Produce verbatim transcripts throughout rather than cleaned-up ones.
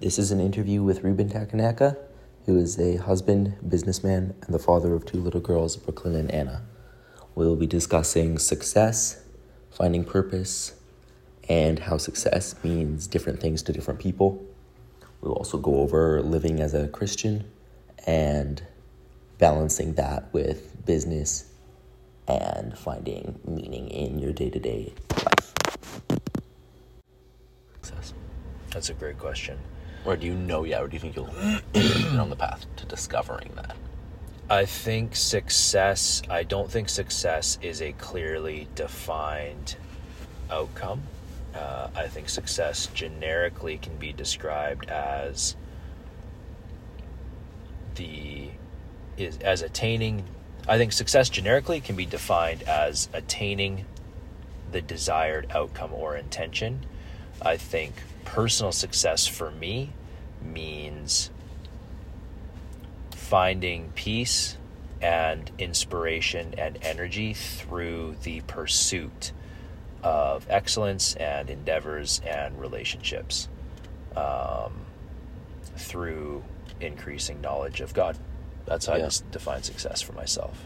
This is an interview with Ruben Takanaka, who is a husband, businessman, and the father of two little girls, Brooklyn and Anna. We will be discussing success, finding purpose, and how success means different things to different people. We'll also go over living as a Christian and balancing that with business and finding meaning in your day-to-day life. Success. That's a great question. Or do you know yet, or do you think you'll be on the path to discovering that? I think success, I don't think success is a clearly defined outcome. Uh, I think success generically can be described as the, is as attaining, I think success generically can be defined as attaining the desired outcome or intention. I think personal success for me means finding peace and inspiration and energy through the pursuit of excellence and endeavors and relationships, um, through increasing knowledge of God. That's how yeah. I just define success for myself.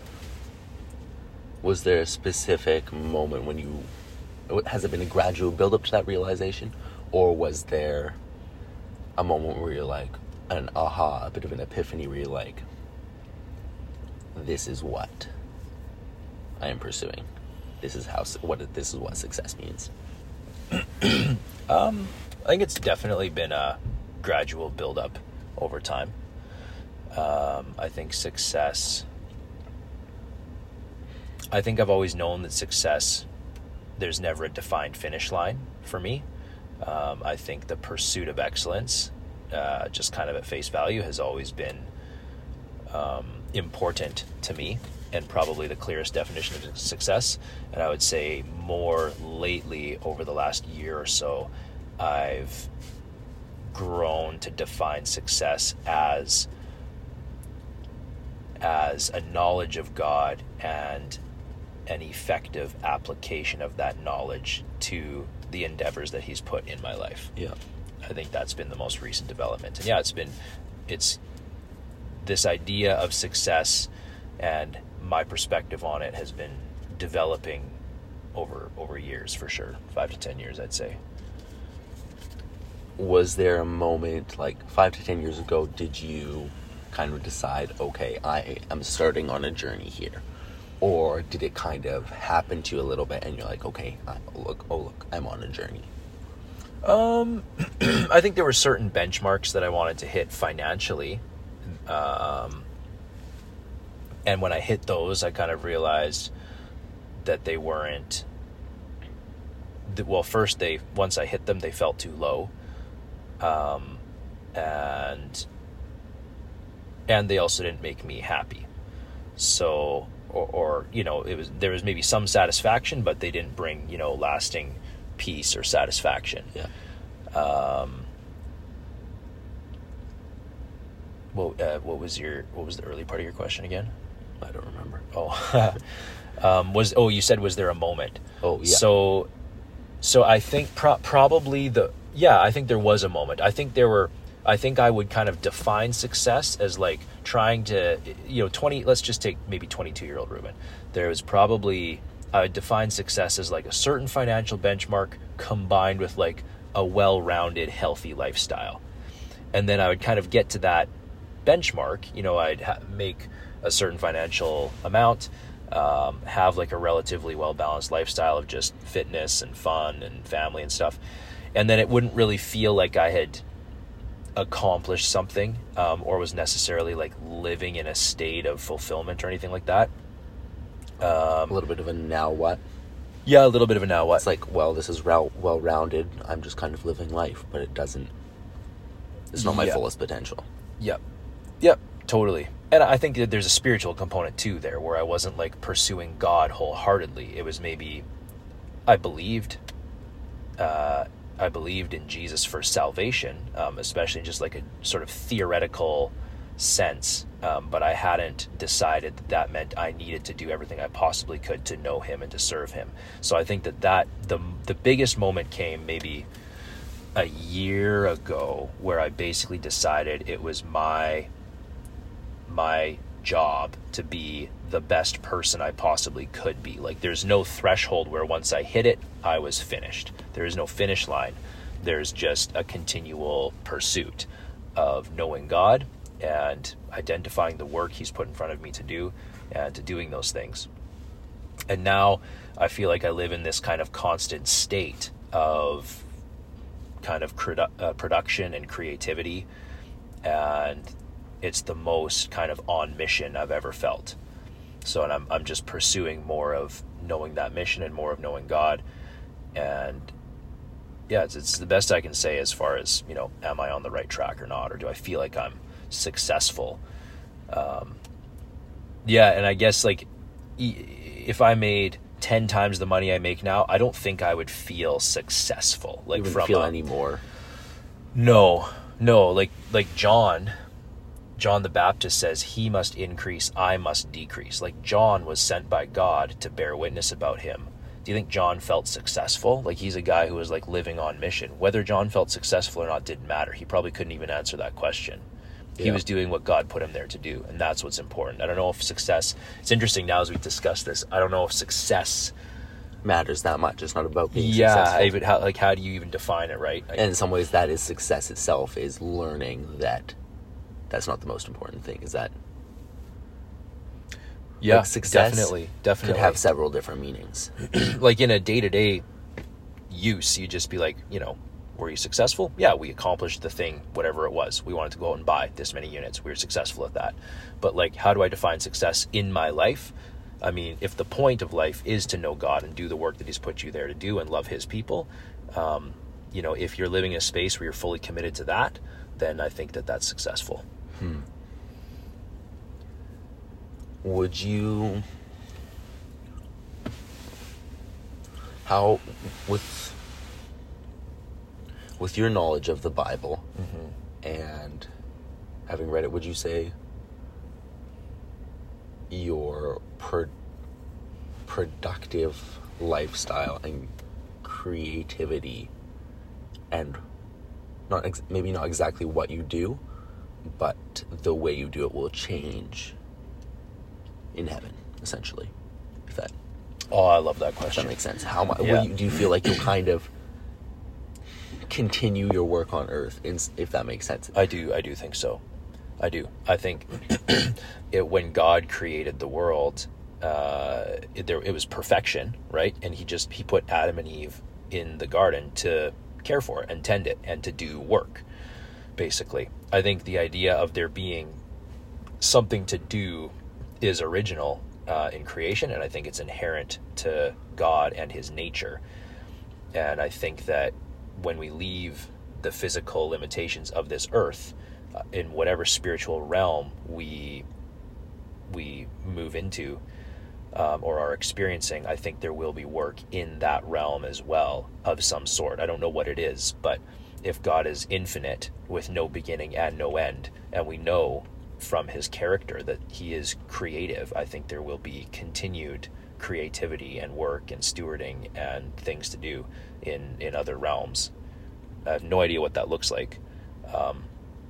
Was there a specific moment when you, has it been a gradual build-up to that realization? Or was there a moment where you're like, an aha, a bit of an epiphany where you're like, this is what I am pursuing. This is how, what, this is what success means. um, I think it's definitely been a gradual build-up over time. Um, I think success, I think I've always known that success, there's never a defined finish line for me. Um, I think the pursuit of excellence, uh, just kind of at face value, has always been um, important to me, and probably the clearest definition of success. And I would say more lately, over the last year or so, I've grown to define success as as a knowledge of God and an effective application of that knowledge to the endeavors that he's put in my life. Yeah. I think that's been the most recent development. And yeah, it's been, it's this idea of success and my perspective on it has been developing over, over years for sure. Five to ten years, I'd say. Was there a moment, like five to ten years ago, did you kind of decide, okay, I am starting on a journey here? Or did it kind of happen to you a little bit and you're like, okay, I, look, oh look, I'm on a journey? Um, I think there were certain benchmarks that I wanted to hit financially. Um, and when I hit those, I kind of realized that they weren't, well, first they, once I hit them, they felt too low. Um, and, and they also didn't make me happy. So, Or, or, you know, it was, there was maybe some satisfaction, but they didn't bring, you know, lasting peace or satisfaction. Yeah. Um, well, uh, what was your, what was the early part of your question again? I don't remember. Oh, um, was, oh, you said, was there a moment? Oh, yeah. So, so I think pro- probably the, yeah, I think there was a moment. I think there were, I think I would kind of define success as like trying to, you know, twenty, let's just take maybe twenty-two year old Ruben. There was probably, I would define success as like a certain financial benchmark combined with like a well-rounded, healthy lifestyle. And then I would kind of get to that benchmark, you know, I'd ha- make a certain financial amount, um, have like a relatively well-balanced lifestyle of just fitness and fun and family and stuff. And then it wouldn't really feel like I had accomplished something, um, or was necessarily like living in a state of fulfillment or anything like that. Um, a little bit of a now what? Yeah, a little bit of a now what. It's like, well, this is well well-rounded. I'm just kind of living life, but it doesn't, it's not my yeah. fullest potential. Yep. Yep, totally. And I think that there's a spiritual component too there, where I wasn't like pursuing God wholeheartedly. It was maybe, I believed, uh, I believed in Jesus for salvation, um, especially in just like a sort of theoretical sense. Um, but I hadn't decided that that meant I needed to do everything I possibly could to know him and to serve him. So I think that, that the the biggest moment came maybe a year ago where I basically decided it was my my job to be the best person I possibly could be. Like, there's no threshold where once I hit it, I was finished. There is no finish line. There's just a continual pursuit of knowing God and identifying the work he's put in front of me to do and to doing those things. And now I feel like I live in this kind of constant state of kind of produ- uh, production and creativity, and it's the most kind of on mission I've ever felt. So, and I'm I'm just pursuing more of knowing that mission and more of knowing God, and yeah, it's it's the best I can say as far as, you know, am I on the right track or not, or do I feel like I'm successful? Um, yeah, and I guess, like, if I made ten times the money I make now, I don't think I would feel successful. Like, you wouldn't from feel a, any more. No, no, like like John, John the Baptist says, he must increase, I must decrease. Like, John was sent by God to bear witness about him. Do you think John felt successful? Like, he's a guy who was like living on mission. Whether John felt successful or not didn't matter. He probably couldn't even answer that question. He Yeah. was doing what God put him there to do, and that's what's important. I don't know if success, it's interesting now as we discuss this, I don't know if success Matters that much. It's not about being yeah, successful. even how, like, how do you even define it, right? And in some ways, that is success itself, is learning that that's not the most important thing. Is that yeah, like, success definitely, definitely could have several different meanings. Like, in a day-to-day use, you just be like, you know, were you successful? Yeah, we accomplished the thing, whatever it was. We wanted to go out and buy this many units. We were successful at that. But, like, how do I define success in my life? I mean, if the point of life is to know God and do the work that he's put you there to do and love his people, um, you know, if you're living in a space where you're fully committed to that, then I think that that's successful. Hmm. Would you, how, with, with your knowledge of the Bible Mm-hmm. and having read it, would you say your pro- productive lifestyle and creativity, and not ex- maybe not exactly what you do, but the way you do it will change in heaven, essentially? If that, Oh, I love that if question. that makes sense. How much Yeah. you, do you feel like you'll kind of continue your work on earth, in, if that makes sense? I do. I do think so. I do. I think it, when God created the world, uh, it, there, it was perfection, right? And he just, he put Adam and Eve in the garden to care for it and tend it and to do work, basically. I think the idea of there being something to do is original uh, in creation, and I think it's inherent to God and his nature. And I think that when we leave the physical limitations of this earth, uh, in whatever spiritual realm we we move into um, or are experiencing, I think there will be work in that realm as well of some sort. I don't know what it is, but if God is infinite with no beginning and no end, and we know from his character that he is creative, I think there will be continued creativity and work and stewarding and things to do in, in other realms. I have no idea what that looks like. Um,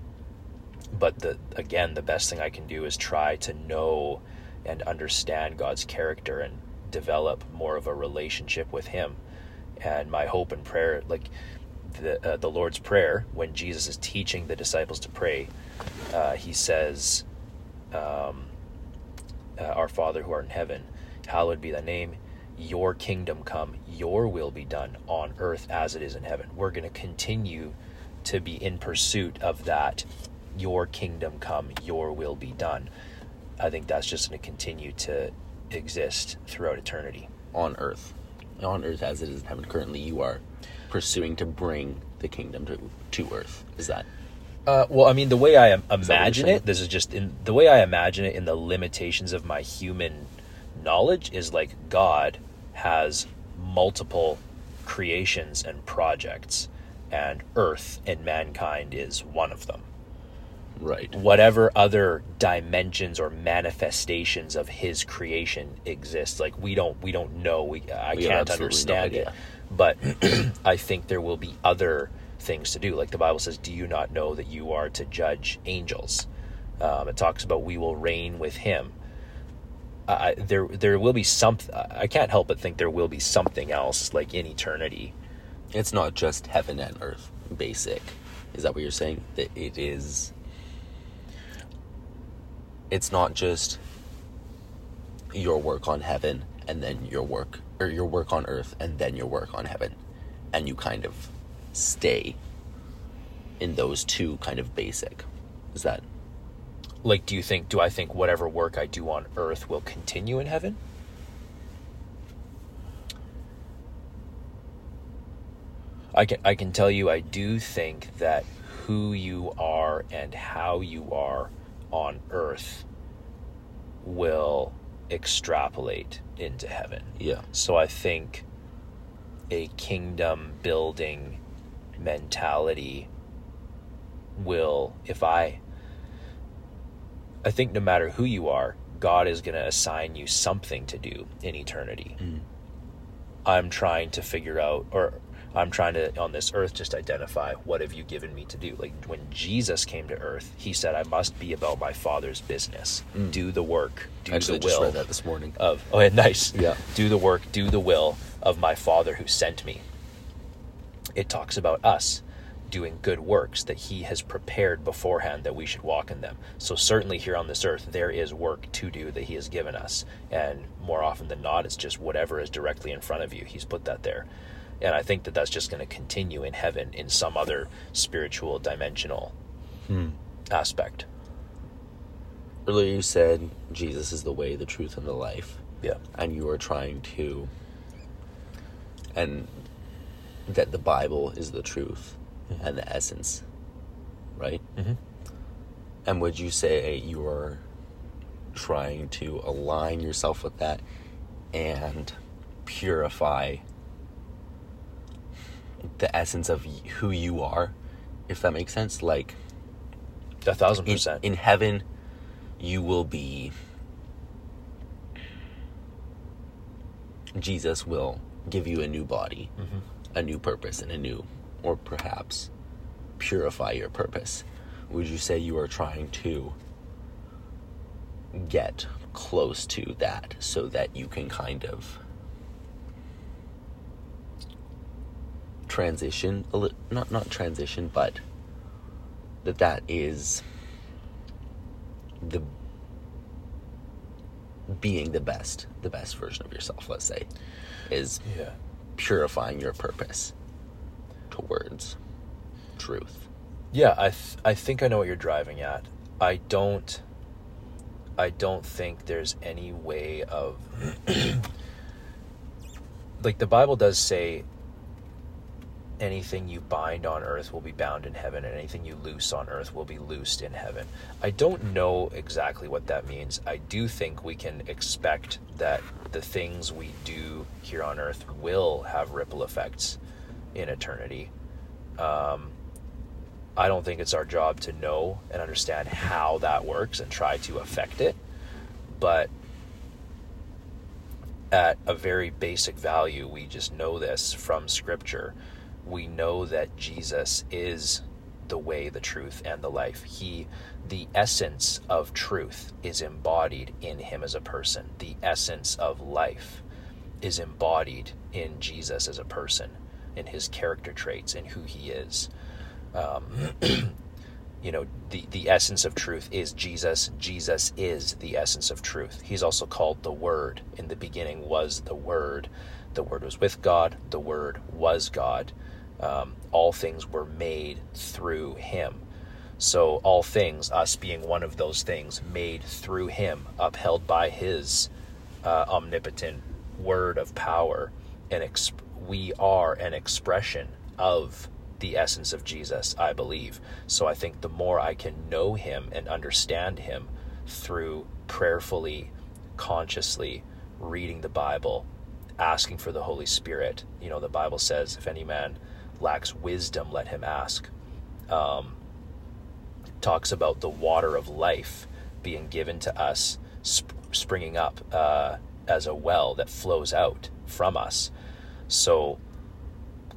but the again, the best thing I can do is try to know and understand God's character and develop more of a relationship with him. And my hope and prayer, like the uh, the Lord's Prayer, when Jesus is teaching the disciples to pray, uh, he says, um, uh, Our Father who art in heaven, hallowed be thy name, your kingdom come, your will be done on earth as it is in heaven. We're going to continue to be in pursuit of that, your kingdom come, your will be done. I think that's just going to continue to exist throughout eternity. On earth. On earth as it is in heaven. Currently you are pursuing to bring the kingdom to, to earth. Is that? Uh, well, I mean, the way I am, Is that what you're imagine saying? it, this is just in the way I imagine it in the limitations of my human knowledge, is like God has multiple creations and projects, and earth and mankind is one of them. Right. Whatever other dimensions or manifestations of his creation exist, like we don't we don't know, we I We have can't absolutely no understand it, idea. but I think there will be other things to do. Like the Bible says, do you not know that you are to judge angels? Um, it talks about we will reign with him. I, there there will be some, I can't help but think there will be something else, like in eternity. It's not just heaven and earth, basic. Is that what you're saying? That it is, it's not just your work on heaven and then your work, or your work on earth and then your work on heaven. And you kind of stay in those two kind of basic. Is that? Like, do you think, do I think whatever work I do on earth will continue in heaven? I can, I can tell you, I do think that who you are and how you are on earth will extrapolate into heaven. Yeah. So I think a kingdom building mentality will, if I, I think no matter who you are, God is going to assign you something to do in eternity. Mm. I'm trying to figure out, or I'm trying to, on this earth, just identify, what have you given me to do? Like when Jesus came to earth, he said, I must be about my Father's business. Mm. Do the work, do Actually, the will. I just read that this morning. Of, oh, yeah, nice. Yeah. Do the work, do the will of my Father who sent me. It talks about us doing good works that he has prepared beforehand that we should walk in them. So certainly here on this earth, there is work to do that he has given us. And more often than not, it's just whatever is directly in front of you. He's put that there. And I think that that's just going to continue in heaven in some other spiritual dimensional hmm. aspect. Earlier you said Jesus is the way, the truth, and the life. Yeah. And you are trying to, and that the Bible is the truth mm-hmm. and the essence, right? Mm-hmm. And would you say you are trying to align yourself with that and purify the essence of who you are, if that makes sense? Like, a thousand percent. In, in heaven, you will be, Jesus will give you a new body, mm-hmm. a new purpose, and a new, or perhaps purify your purpose. Would you say you are trying to get close to that so that you can kind of transition a little, not not transition, but that that is the being the best, the best version of yourself, let's say, is yeah. purifying your purpose towards truth. Yeah, I th- I think I know what you're driving at. I don't I don't think there's any way of like the Bible does say anything you bind on earth will be bound in heaven, and anything you loose on earth will be loosed in heaven. I don't know exactly what that means. I do think we can expect that the things we do here on earth will have ripple effects in eternity. Um, I don't think it's our job to know and understand how that works and try to affect it, but at a very basic value, we just know this from Scripture. We know that Jesus is the way, the truth, and the life. He, the essence of truth is embodied in him as a person. The essence of life is embodied in Jesus as a person, in his character traits, in who he is. Um, you know, the, the essence of truth is Jesus. Jesus is the essence of truth. He's also called the Word. In the beginning was the Word. The Word was with God. The Word was God. Um, all things were made through him. So all things, us being one of those things, made through him, upheld by his uh, omnipotent word of power, and exp- we are an expression of the essence of Jesus, I believe. So I think the more I can know him and understand him through prayerfully, consciously reading the Bible, asking for the Holy Spirit. You know, the Bible says, if any man lacks wisdom, let him ask. Um, talks about the water of life being given to us, sp- springing up uh, as a well that flows out from us. So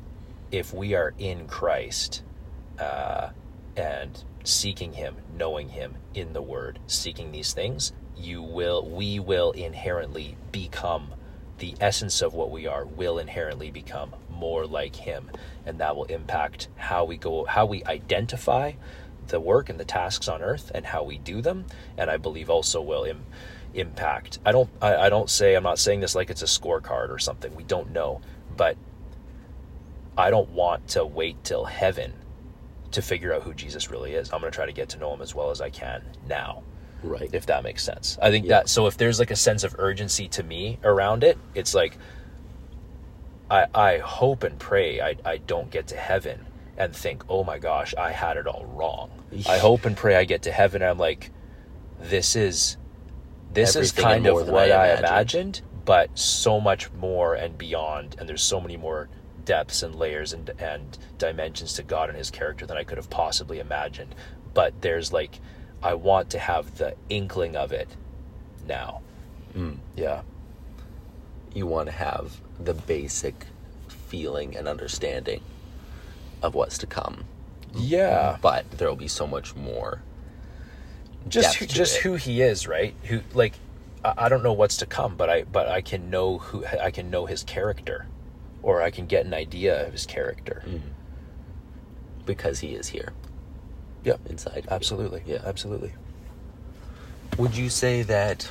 if we are in Christ uh, and seeking him, knowing him in the word, seeking these things, you will, we will inherently become, the essence of what we are will inherently become more like him. And that will impact how we go, how we identify the work and the tasks on earth and how we do them. And I believe also will im- impact. I don't, I, I don't say, I'm not saying this like it's a scorecard or something. We don't know, but I don't want to wait till heaven to figure out who Jesus really is. I'm going to try to get to know him as well as I can now. Right. If that makes sense. I think Yeah. that, so if there's like a sense of urgency to me around it, it's like, I, I hope and pray I, I don't get to heaven and think, oh my gosh, I had it all wrong. I hope and pray I get to heaven and I'm like, this is, this Everything is kind and more of than what I I imagined. imagined, but so much more and beyond. And there's so many more depths and layers and and dimensions to God and his character than I could have possibly imagined. But there's like, I want to have the inkling of it now. Mm. Yeah. You want to have the basic feeling and understanding of what's to come. Yeah. But there will be so much more. Just depth who, to just it. who he is, right? Who, like, I, I don't know what's to come, but I but I can know who I can know his character, or I can get an idea of his character. Mm. Because he is here. Yep. Inside. of you. Absolutely. Yeah. Absolutely. Would you say that,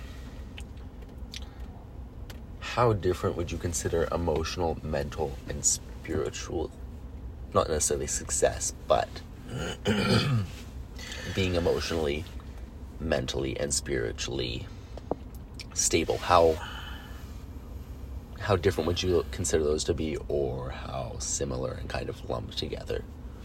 how different would you consider emotional, mental, and spiritual, not necessarily success, but being emotionally, mentally, and spiritually stable? How how different would you consider those to be, or how similar and kind of lumped together?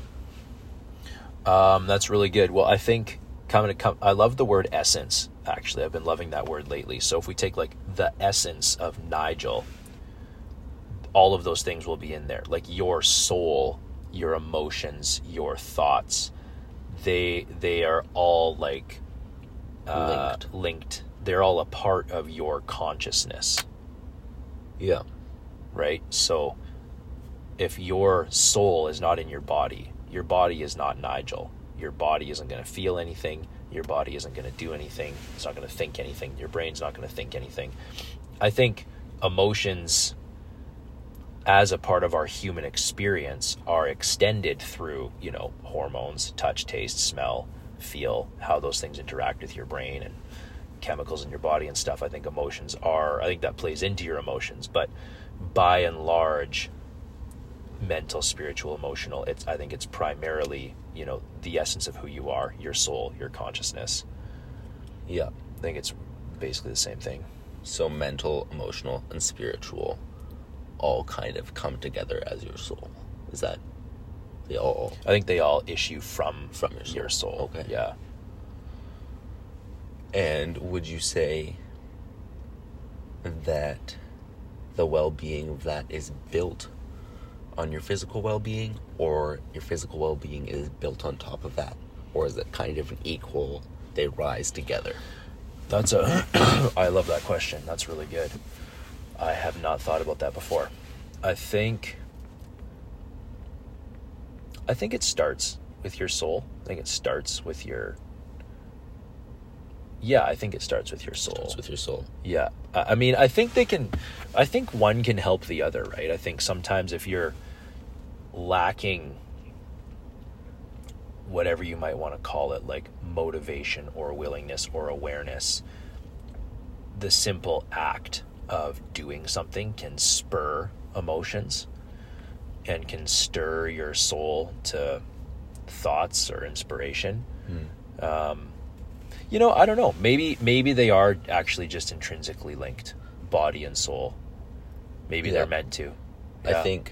Um, that's really good. Well, I think coming to come, I love the word essence. Actually, I've been loving that word lately. So if we take like the essence of Nigel, all of those things will be in there. Like your soul, your emotions, your thoughts, they they are all like uh, Linked. linked. They're all a part of your consciousness, Yeah. right? So if your soul is not in your body, your body is not Nigel. Your body isn't going to feel anything. Your body isn't going to do anything. It's not going to think anything. Your brain's not going to think anything. I think emotions, as a part of our human experience, are extended through, you know, hormones, touch, taste, smell, feel, how those things interact with your brain and chemicals in your body and stuff. I think emotions are, I think that plays into your emotions, but by and large, mental, spiritual, emotional, it's, I think it's primarily, you know, the essence of who you are, your soul, your consciousness. Yeah. I think it's basically the same thing. So mental, emotional, and spiritual all kind of come together as your soul. Is that they all? I think they all issue from From your soul. your soul. Okay. Yeah. And would you say that the well-being of that is built on your physical well-being, or your physical well-being is built on top of that? Or is it kind of an equal, they rise together? That's a, I love that question. That's really good. I have not thought about that before. I think, I think it starts with your soul. I think it starts with your, yeah, I think it starts with your soul. Starts with your soul. Yeah. I I mean, I think they can, I think one can help the other, right? I think sometimes if you're lacking whatever you might want to call it, like motivation or willingness or awareness, the simple act of doing something can spur emotions and can stir your soul to thoughts or inspiration. Hmm. Um, you know, I don't know. Maybe maybe they are actually just intrinsically linked, body and soul. Maybe Yeah. they're meant to. I Yeah. think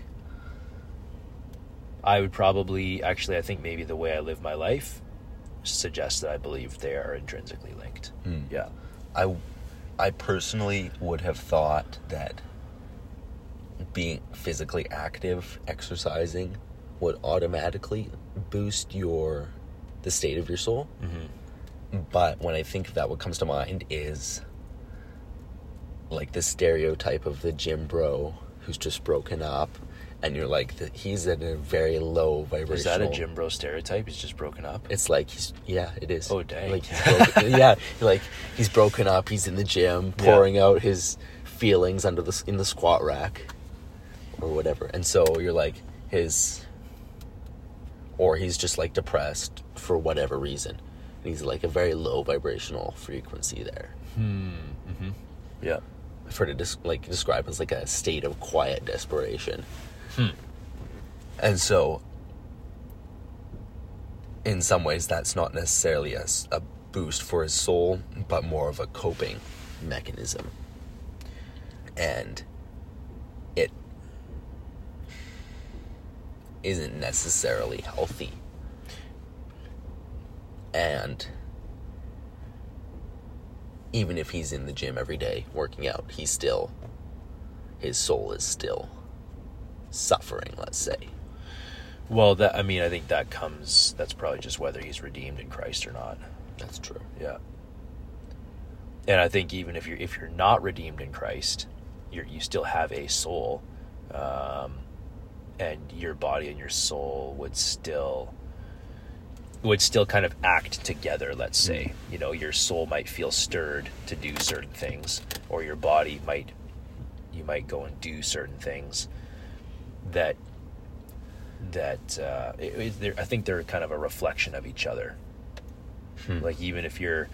I would probably, actually, I think maybe the way I live my life suggests that I believe they are intrinsically linked. Hmm. Yeah. I, I personally would have thought that being physically active, exercising, would automatically boost your the state of your soul. Mm-hmm. But when I think of that, what comes to mind is like the stereotype of the gym bro who's just broken up and you're like, the, he's in a very low vibrational. Is that a gym bro stereotype? He's just broken up? It's like, he's, yeah, it is. Oh, dang. Like, he's broken, yeah, like, he's broken up, he's in the gym, pouring yeah. out his feelings under the in the squat rack, or whatever. And so you're like, his, or he's just, like, depressed for whatever reason. And he's, like, a very low vibrational frequency there. Hmm. Mm-hmm. Yeah. I've heard it des- like described as like a state of quiet desperation. Hmm. And so, in some ways, that's not necessarily a, a boost for his soul, but more of a coping mechanism. And it isn't necessarily healthy. And even if he's in the gym every day working out, he's still, his soul is still suffering, let's say. Well, that I mean, I think that comes, that's probably just whether he's redeemed in Christ or not. That's true. Yeah. And I think even if you're if you're not redeemed in Christ, you you still have a soul, um, and your body and your soul would still would still kind of act together, let's say. You know, your soul might feel stirred to do certain things, or your body might, you might go and do certain things that, that, uh, it, it, I think they're kind of a reflection of each other. Hmm. Like, even if you're,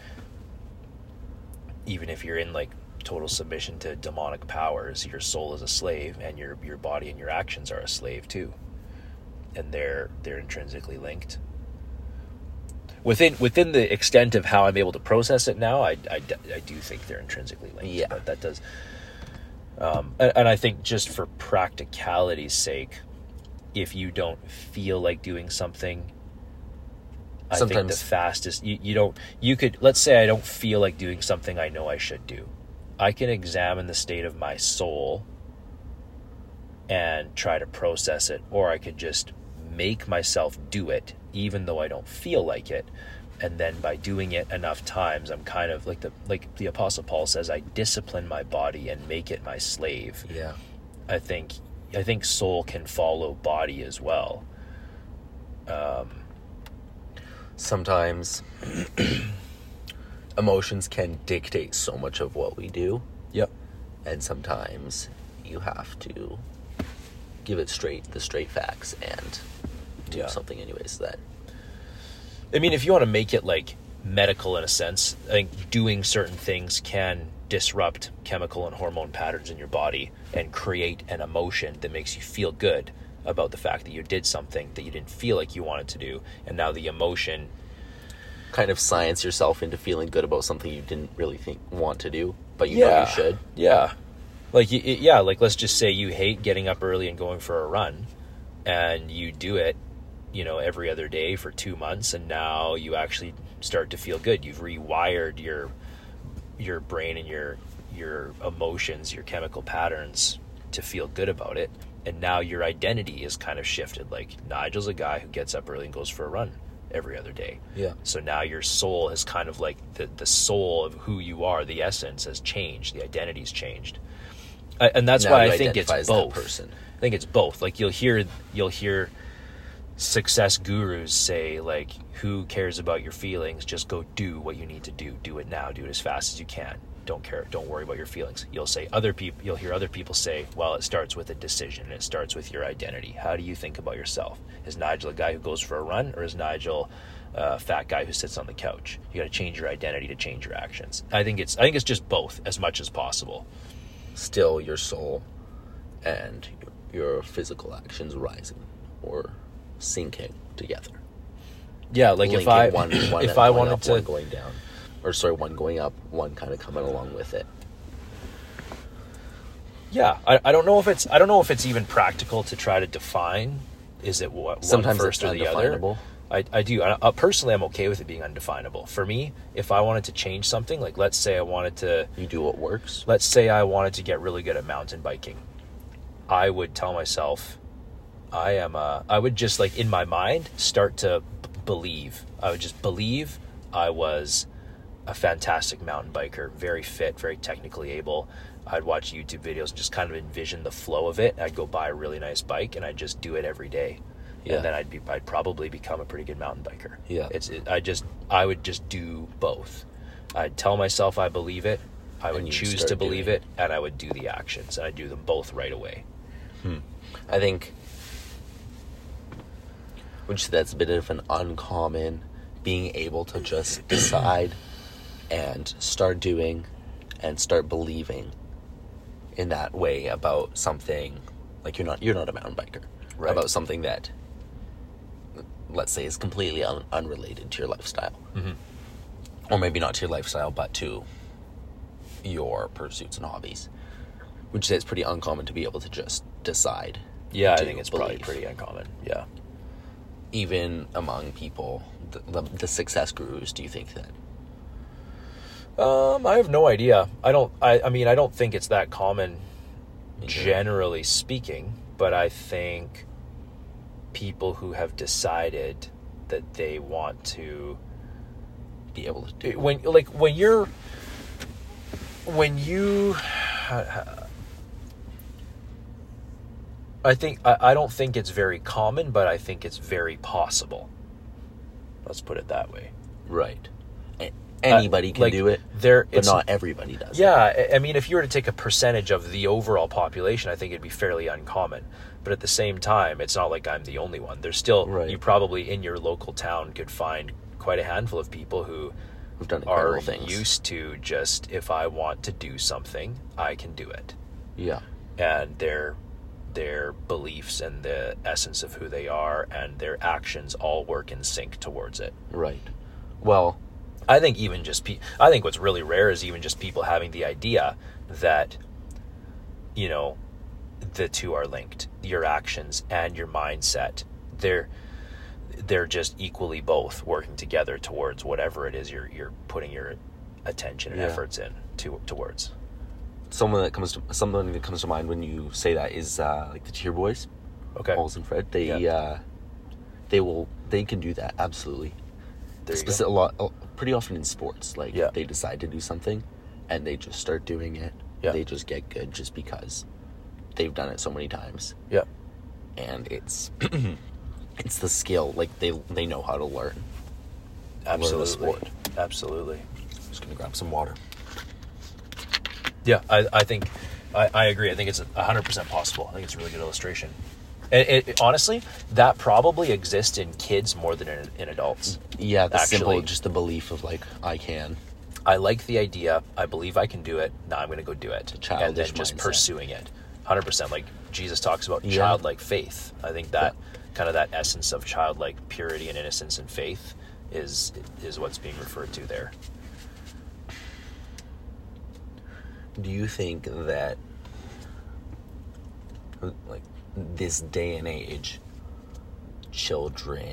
even if you're in, like, total submission to demonic powers, your soul is a slave, and your, your body and your actions are a slave too. And they're, they're intrinsically linked. Within within the extent of how I'm able to process it now, I, I, I do think they're intrinsically linked. Yeah. But that does... Um, and, and I think just for practicality's sake, if you don't feel like doing something, I Sometimes. think the fastest... You, you don't... You could... Let's say I don't feel like doing something I know I should do. I can examine the state of my soul and try to process it, or I could just make myself do it even though I don't feel like it, and then by doing it enough times, I'm kind of like the like the Apostle Paul says, I discipline my body and make it my slave. Yeah. I think I think soul can follow body as well. Um, Sometimes emotions can dictate so much of what we do. Yep. And sometimes you have to give it straight the straight facts and do yeah. something anyways. That I mean, if you want to make it like medical in a sense, I think doing certain things can disrupt chemical and hormone patterns in your body and create an emotion that makes you feel good about the fact that you did something that you didn't feel like you wanted to do, and now the emotion kind of science yourself into feeling good about something you didn't really think want to do, but you yeah. know you should. Yeah. Like, yeah, like let's just say you hate getting up early and going for a run, and you do it, you know, every other day for two months, and now you actually start to feel good. You've rewired your your brain and your your emotions, your chemical patterns to feel good about it, and now your identity is kind of shifted. Like, Nigel's a guy who gets up early and goes for a run every other day. Yeah. So now your soul has kind of like the the soul of who you are, the essence has changed, the identity's changed, uh, and that's now why I think it's both. That person. I think it's both. Like you'll hear you'll hear. success gurus say, like, who cares about your feelings? Just go do what you need to do. Do it now. Do it as fast as you can. Don't care. Don't worry about your feelings. You'll say other people. You'll hear other people say, well, it starts with a decision. It starts with your identity. How do you think about yourself? Is Nigel a guy who goes for a run, or is Nigel a fat guy who sits on the couch? You got to change your identity to change your actions. I think it's. I think it's just both as much as possible. Still, your soul and your physical actions rising or sinking together. Yeah, like Linking if I one, one if I going wanted up, to one going down, or sorry, one going up, one kind of coming along with it. Yeah, I, I don't know if it's I don't know if it's even practical to try to define. Is it what Sometimes one first it's or the other? undefinable. I I do. I, uh, personally, I'm okay with it being undefinable. For me, if I wanted to change something, like let's say I wanted to, You do what works. let's say I wanted to get really good at mountain biking, I would tell myself, I am. A, I would just like in my mind start to b- believe. I would just believe I was a fantastic mountain biker, very fit, very technically able, I'd watch YouTube videos and just kind of envision the flow of it. I'd go buy a really nice bike and I'd just do it every day. Yeah. And then I'd be I'd probably become a pretty good mountain biker. Yeah. It's it, I just I would just do both. I'd tell myself I believe it. I would choose to believe it, and I would do the actions, and I'd do them both right away. Hmm. I think, which that's a bit of an uncommon, being able to just decide and start doing and start believing in that way about something. Like you're not you're not a mountain biker, right. About something that, let's say, is completely un- unrelated to your lifestyle, mm-hmm. or maybe not to your lifestyle, but to your pursuits and hobbies, which is pretty uncommon to be able to just decide. Yeah, I think it's believe. probably pretty uncommon. Yeah, even among people, the, the, the success gurus. Do you think that? Um, I have no idea. I don't. I. I mean, I don't think it's that common, generally speaking. But I think people who have decided that they want to be able to do when, like, when you're. When you, I think, I, I don't think it's very common, but I think it's very possible. Let's put it that way. Right. Anybody uh, can like do it, there, but not everybody does. Yeah, it. I mean, if you were to take a percentage of the overall population, I think it'd be fairly uncommon. But at the same time, it's not like I'm the only one. There's still, right. You probably in your local town could find quite a handful of people who We've done are things. used to just, if I want to do something, I can do it. Yeah. And their their beliefs and the essence of who they are and their actions all work in sync towards it. Right. Well, I think even just pe- I think what's really rare is even just people having the idea that, you know, the two are linked. Your actions and your mindset. They're they're just equally both working together towards whatever it is you're you're putting your attention and yeah. efforts in to towards. Someone that comes to something that comes to mind when you say that is uh, like the Cheer Boys. Okay. Pauls and Fred. They yeah. uh, they will they can do that absolutely. There you Speci- go. a lot, pretty often in sports, like yeah. they decide to do something, and they just start doing it. Yeah. They just get good just because they've done it so many times. Yeah. And it's it's the skill, like they they know how to learn. Absolutely. Learn the sport. Absolutely. Just gonna grab some water. Yeah, I, I think I, I agree. I think it's a hundred percent possible. I think it's a really good illustration. And it, it, honestly, that probably exists in kids more than in, in adults. Yeah, the Actually, simple, just the belief of like, I can. I like the idea. I believe I can do it. Now I'm going to go do it. Childish and then just mindset. Pursuing it. one hundred percent. Like Jesus talks about Yeah. childlike faith. I think that Yeah. kind of that essence of childlike purity and innocence and faith is is what's being referred to there. Do you think that, like, this day and age, children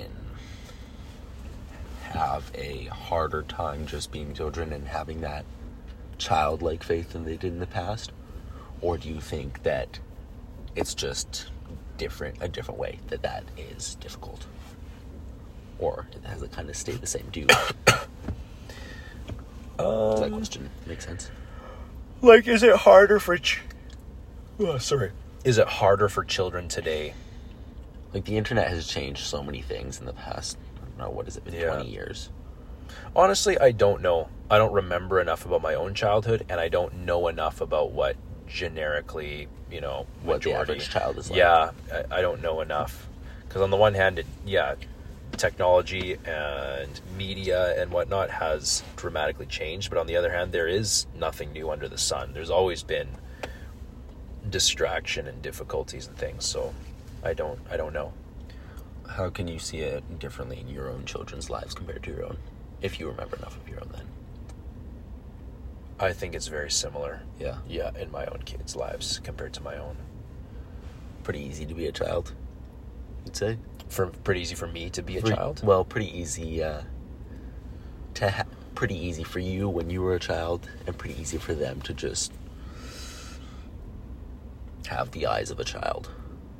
have a harder time just being children and having that childlike faith than they did in the past? Or do you think that it's just different, a different way, that that is difficult? Or has it kind of stayed the same? Do you? Does that question make sense? Like, is it harder for... Ch- oh, sorry. Is it harder for children today? Like, the internet has changed so many things in the past, I don't know, what is it, been Yeah. twenty years? Honestly, I don't know. I don't remember enough about my own childhood, and I don't know enough about what generically, you know, What the majority... average child is like. Yeah, I, I don't know enough. Because on the one hand, it, yeah, technology and media and whatnot has dramatically changed, but on the other hand, there is nothing new under the sun. There's always been distraction and difficulties and things, so I don't I don't know. How can you see it differently in your own children's lives compared to your own, if you remember enough of your own then? I think it's very similar. Yeah. Yeah, in my own kids' lives compared to my own. Pretty easy to be a child, you'd say? For pretty easy for me to be a For- child? Well, pretty easy uh, to ha- pretty easy for you when you were a child, and pretty easy for them to just have the eyes of a child.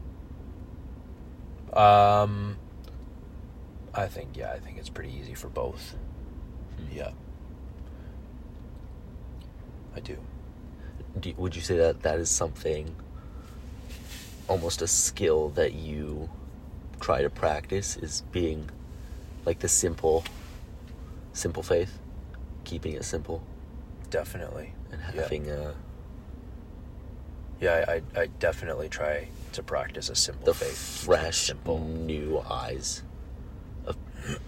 Um, I think, yeah, I think it's pretty easy for both. Hmm. Yeah. I do. do, would you say that that is something, almost a skill that you try to practice, is being like the simple, simple faith, keeping it simple? Definitely. And having yeah. a... Yeah, I, I definitely try to practice a simple the faith. fresh, simple. new eyes. Of...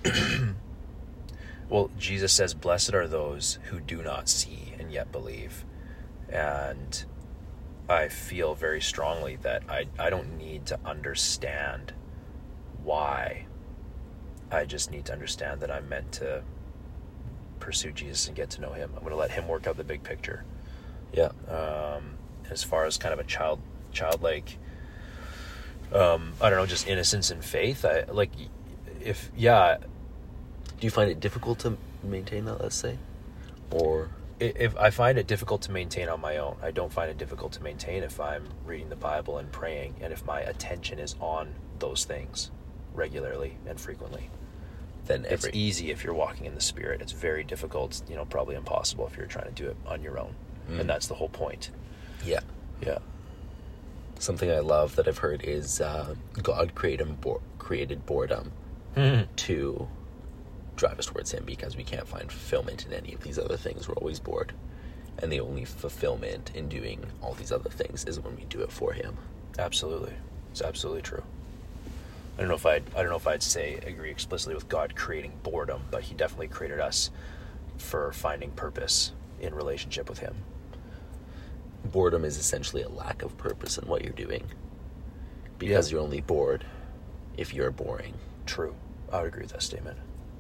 Well, Jesus says, blessed are those who do not see and yet believe. And I feel very strongly that I, I don't need to understand why. I just need to understand that I'm meant to pursue Jesus and get to know him. I'm going to let him work out the big picture. Yeah. Um, as far as kind of a child, childlike, um, I don't know, just innocence and faith. I like, if, yeah. Do you find it difficult to maintain that, let's say? Or... If I find it difficult to maintain on my own. I don't find it difficult to maintain if I'm reading the Bible and praying, and if my attention is on those things regularly and frequently. Then every... It's easy if you're walking in the Spirit. It's very difficult, you know, probably impossible if you're trying to do it on your own. Mm. And that's the whole point. Yeah. Yeah. Something I love that I've heard is uh, God created, bo- created boredom mm. to drive us towards him, because we can't find fulfillment in any of these other things. We're always bored, and the only fulfillment in doing all these other things is when we do it for him. Absolutely. It's absolutely true. I don't know if I'd, I don't know if I'd say agree explicitly with God creating boredom, but he definitely created us for finding purpose in relationship with him. Boredom is essentially a lack of purpose in what you're doing, because yeah. you're only bored if you're boring. True. I would agree with that statement.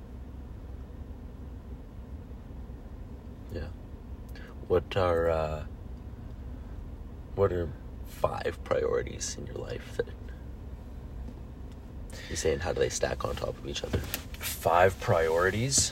Yeah. What are uh, what are five priorities in your life that you're saying, how do they stack on top of each other? Five priorities?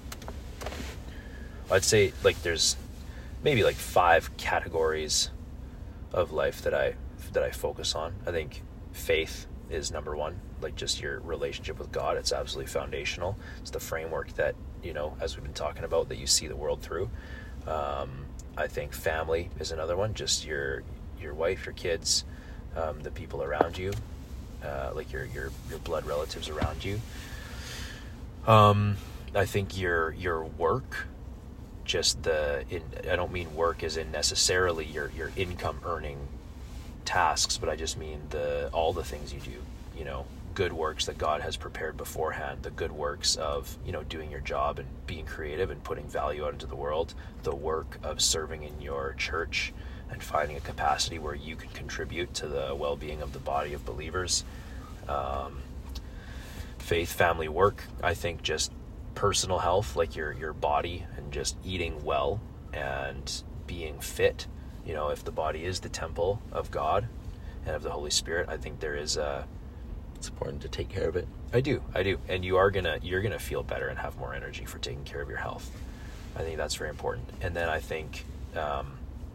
I'd say like there's maybe like five categories of life that I that I focus on. I think faith is number one, like just your relationship with God. It's absolutely foundational. It's the framework that, you know, as we've been talking about, that you see the world through. Um, I think family is another one, just your your wife, your kids, um, the people around you, uh, like your, your, your blood relatives around you. Um, I think your your work, just the, in, I don't mean work as in necessarily your, your income earning tasks, but I just mean the all the things you do, you know, good works that God has prepared beforehand, the good works of, you know, doing your job and being creative and putting value out into the world, the work of serving in your church and finding a capacity where you can contribute to the well-being of the body of believers. Um, faith, family, work, I think just personal health, like your, your body and just eating well and being fit. You know, if the body is the temple of God and of the Holy Spirit, I think there is a, it's important to take care of it. I do, I do. And you are gonna, you're gonna feel better and have more energy for taking care of your health. I think that's very important. And then I think, um,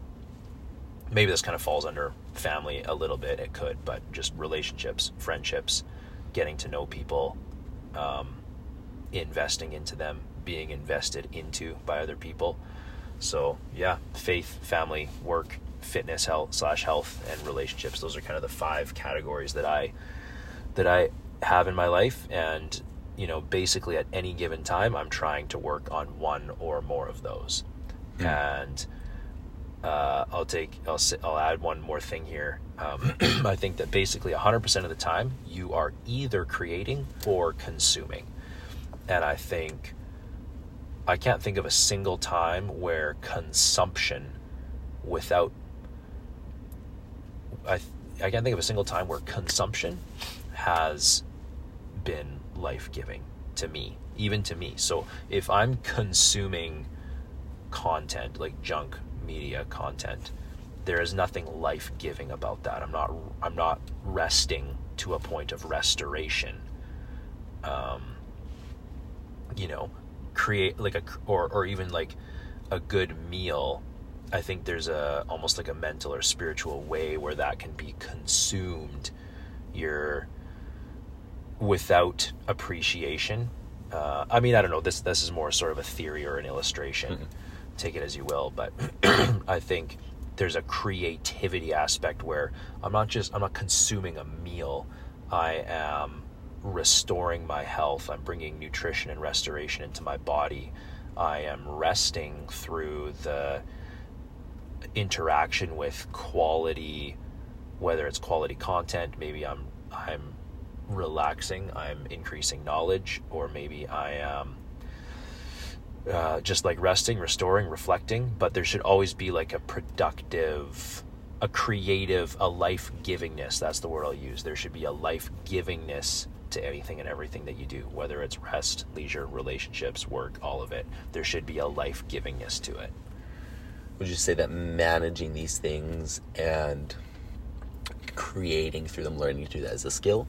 maybe this kind of falls under family a little bit, it could, but just relationships, friendships, getting to know people, um, investing into them, being invested into by other people. So yeah, faith, family, work, fitness, health slash health, and relationships. Those are kind of the five categories that I that I have in my life. And, you know, basically at any given time, I'm trying to work on one or more of those. Mm. And uh, I'll take, I'll I'll add one more thing here. Um, I think that basically one hundred percent of the time you are either creating or consuming. And I think I can't think of a single time where consumption without I I can't think of a single time where consumption has been life-giving to me, even to me. So if I'm consuming content, like junk media content, there is nothing life-giving about that. I'm not I'm not resting to a point of restoration. Um, you know, create like a or or even like a good meal. I think there's a almost like a mental or spiritual way where that can be consumed. You're without appreciation. Uh, I mean, I don't know. This this is more sort of a theory or an illustration. Mm-hmm. Take it as you will. But I think there's a creativity aspect where I'm not just I'm not consuming a meal. I am restoring my health. I'm bringing nutrition and restoration into my body. I am resting through the interaction with quality, whether it's quality content, maybe I'm I'm relaxing, I'm increasing knowledge, or maybe I am uh, just like resting, restoring, reflecting. But there should always be like a productive, a creative, a life-givingness. That's the word I'll use. There should be a life-givingness to anything and everything that you do, whether it's rest, leisure, relationships, work, all of it. There should be a life-givingness to it. Would you say that managing these things and creating through them, learning to do that is a skill?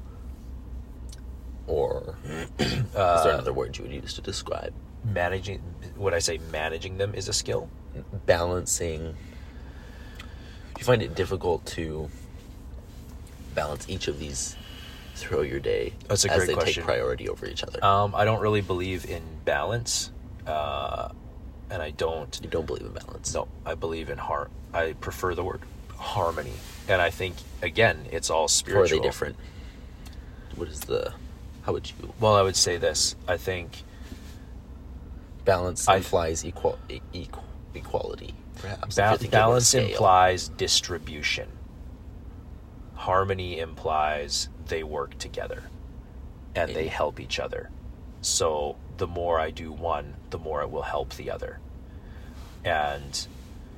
Or is there another word you would use to describe? Managing, would I say managing them is a skill? Balancing. Do you find it difficult to balance each of these throughout your day? That's a as great they question. Take priority over each other? Um, I don't really believe in balance, uh, and I don't. You don't believe in balance? No, I believe in har. I prefer the word harmony, and I think again, it's all spiritual. Or are they different? What is the? How would you? Well, I would say this. I think balance I, implies equal, equal equality. Perhaps ba- balance implies distribution. Harmony implies they work together and they help each other. So the more I do one, the more it will help the other. And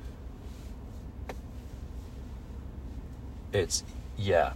it's, yeah.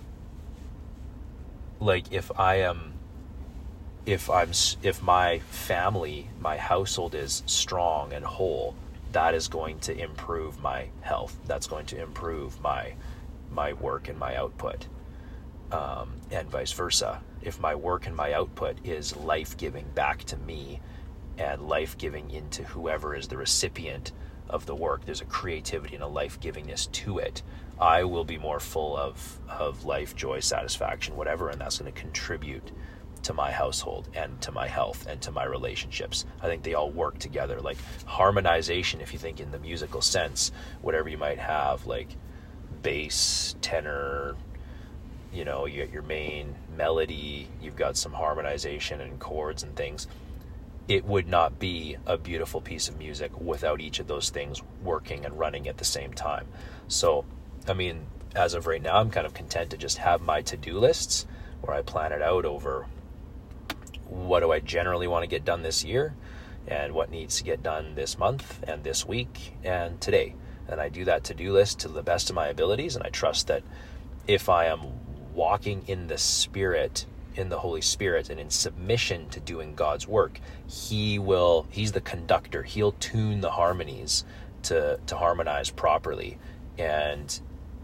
Like if I am, if I'm, if my family, my household is strong and whole, that is going to improve my health. That's going to improve my my work and my output, um, and vice versa. If my work and my output is life-giving back to me and life-giving into whoever is the recipient of the work, there's a creativity and a life-givingness to it, I will be more full of, of life, joy, satisfaction, whatever, and that's going to contribute to my household and to my health and to my relationships. I think they all work together. Like harmonization, if you think in the musical sense, whatever you might have, like bass, tenor, you know, you got your main melody, you've got some harmonization and chords and things. It would not be a beautiful piece of music without each of those things working and running at the same time. So, I mean, as of right now, I'm kind of content to just have my to-do lists where I plan it out over what do I generally want to get done this year and what needs to get done this month and this week and today. And I do that to-do list to the best of my abilities, and I trust that if I am walking in the Spirit, in the Holy Spirit, and in submission to doing God's work, He will, He's the conductor. He'll tune the harmonies to, to harmonize properly. And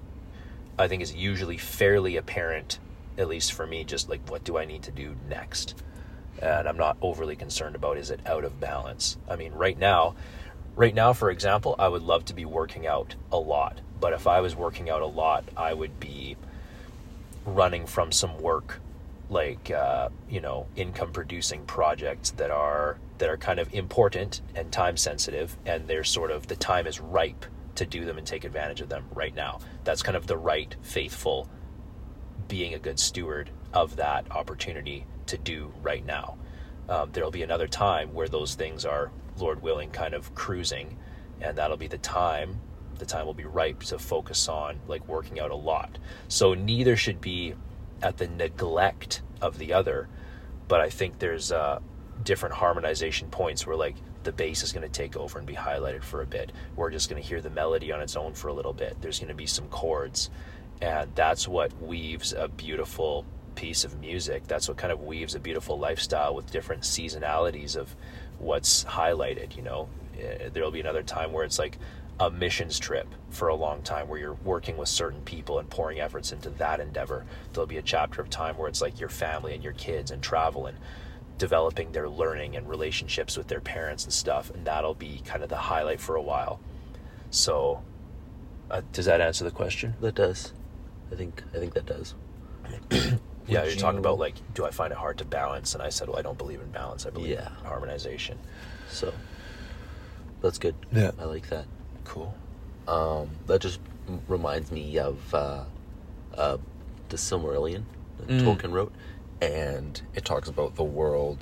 I think it's usually fairly apparent, at least for me, just like what do I need to do next? And I'm not overly concerned about, is it out of balance? I mean, right now, right now, for example, I would love to be working out a lot. But if I was working out a lot, I would be running from some work, like, uh, you know, income producing projects that are, that are kind of important and time sensitive. And they're sort of, the time is ripe to do them and take advantage of them right now. That's kind of the right, faithful, being a good steward of that opportunity to do right now. Um, there'll be another time where those things are, Lord willing, kind of cruising, and that'll be the time, the time will be ripe to focus on like working out a lot. So neither should be at the neglect of the other, but I think there's uh, different harmonization points where like the bass is going to take over and be highlighted for a bit. We're just going to hear the melody on its own for a little bit. There's going to be some chords, and that's what weaves a beautiful piece of music. That's what kind of weaves a beautiful lifestyle with different seasonalities of what's highlighted. You know, there'll be another time where it's like a missions trip for a long time where you're working with certain people and pouring efforts into that endeavor. There'll be a chapter of time where it's like your family and your kids and travel and developing their learning and relationships with their parents and stuff, and that'll be kind of the highlight for a while. So uh, does that answer the question? That does. I think I think that does. Yeah, you're you... talking about like, do I find it hard to balance? And I said, well, I don't believe in balance. I believe yeah. in harmonization. So that's good. Yeah. I like that. Cool. Um, that just reminds me of uh, uh, the Silmarillion that mm. Tolkien wrote, and it talks about the world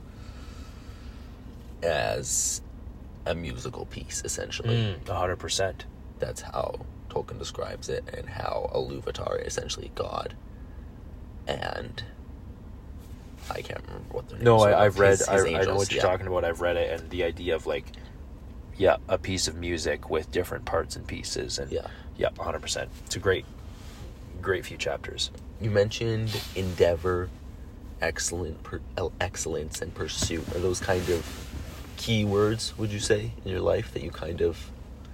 as a musical piece, essentially. Mm, one hundred percent. That's how Tolkien describes it, and how Iluvatar is essentially God. And I can't remember what the name No, is. I, I've read, his, his I, angels, I know what you're yeah. talking about. I've read it, and the idea of, like, yeah, a piece of music with different parts and pieces. And yeah, yeah, one hundred percent. It's a great, great few chapters. You mentioned endeavor, excellent, per, excellence, and pursuit. Are those kind of key words, would you say, in your life that you kind of...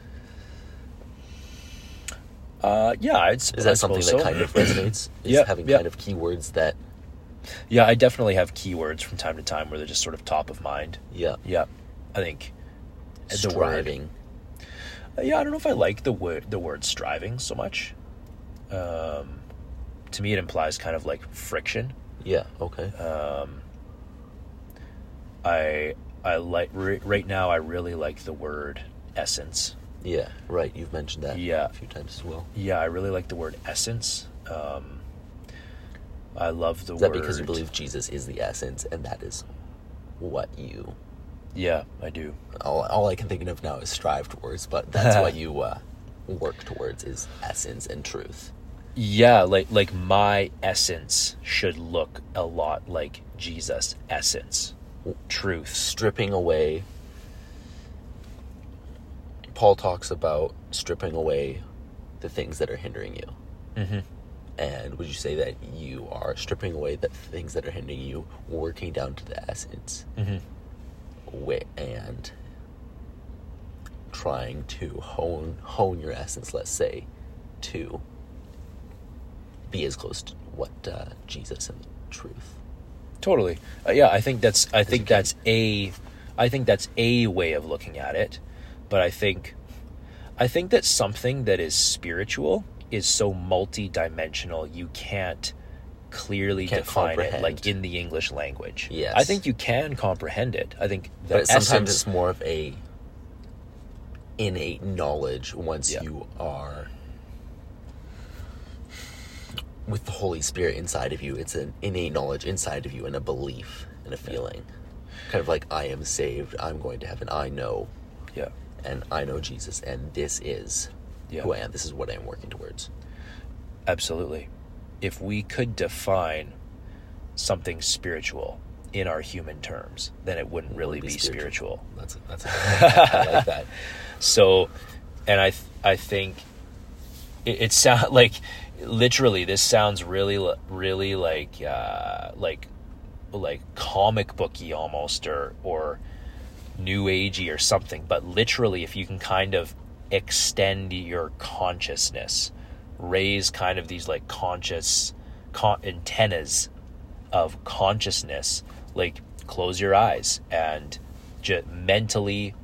Uh, yeah, I'd, is that I something that so. kind of resonates? Is yeah, having yeah. kind of keywords that... Yeah, I definitely have keywords from time to time where they're just sort of top of mind. Yeah. Yeah, I think striving. The word, yeah, I don't know if I like the word the word striving so much. Um, to me, it implies kind of like friction. Yeah. Okay. Um, I I like right now. I really like the word essence. Yeah. Right. You've mentioned that. Yeah. A few times as well. Yeah, I really like the word essence. Um, I love the is word. Is that because you believe Jesus is the essence, and that is what you... Yeah, I do. All, all I can think of now is strive towards, but that's what you uh, work towards, is essence and truth. Yeah, like like my essence should look a lot like Jesus' essence. Truth. Stripping away... Paul talks about stripping away the things that are hindering you. Mm-hmm. And would you say that you are stripping away the things that are hindering you, working down to the essence, mm-hmm. and trying to hone hone your essence, let's say, to be as close to what uh, Jesus and the truth? Totally. Uh, yeah, I think that's I think that's a I think that's a way of looking at it, but I think I think that something that is spiritual is so multi-dimensional you can't clearly can't define comprehend. it like in the English language. Yes. I think you can comprehend it. I think the but sometimes essence, it's more of a innate knowledge once yeah. you are with the Holy Spirit inside of you. It's an innate knowledge inside of you, and a belief and a feeling. Yeah. Kind of like, I am saved, I'm going to heaven, I know. Yeah. And I know Jesus, and this is yeah. who I am. This is what I am working towards. Absolutely. If we could define something spiritual in our human terms, then it wouldn't really be, be spiritual. spiritual. That's a, that's a, I like that. So, and I th- I think it, it sounds like literally this sounds really really like uh, like like comic booky almost, or or new agey or something. But literally, if you can kind of extend your consciousness, raise kind of these like conscious con- antennas of consciousness, like close your eyes and just mentally,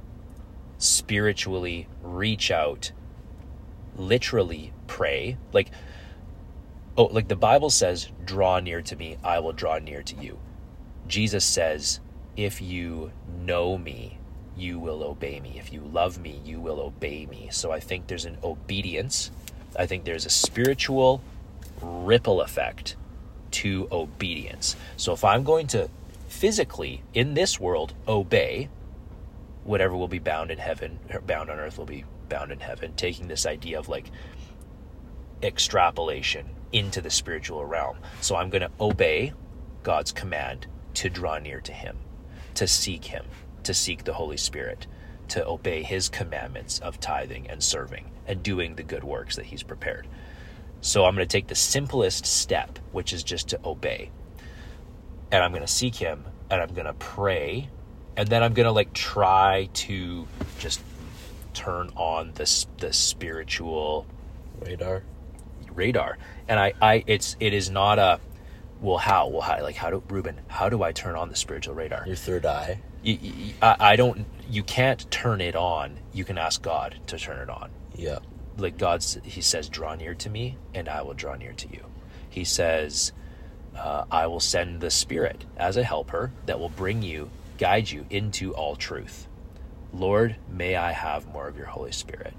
spiritually reach out, literally pray. Like, oh, like the Bible says, draw near to me, I will draw near to you. Jesus says, if you know me, you will obey me. If you love me, you will obey me. So I think there's an obedience. I think there's a spiritual ripple effect to obedience. So if I'm going to physically, in this world, obey, whatever will be bound in heaven, or bound on earth will be bound in heaven, taking this idea of like extrapolation into the spiritual realm. So I'm going to obey God's command to draw near to him, to seek him, to seek the Holy Spirit, to obey his commandments of tithing and serving and doing the good works that he's prepared. So I'm going to take the simplest step, which is just to obey. And I'm going to seek him, and I'm going to pray, and then I'm going to like try to just turn on the the spiritual radar radar. And I, I it's it is not a well how well how like how do Ruben how do I turn on the spiritual radar? Your third eye. You, you, I, I don't. You can't turn it on. You can ask God to turn it on. Yeah. Like God's, he says, draw near to me, and I will draw near to you. He says, uh, I will send the Spirit as a helper that will bring you, guide you into all truth. Lord, may I have more of your Holy Spirit.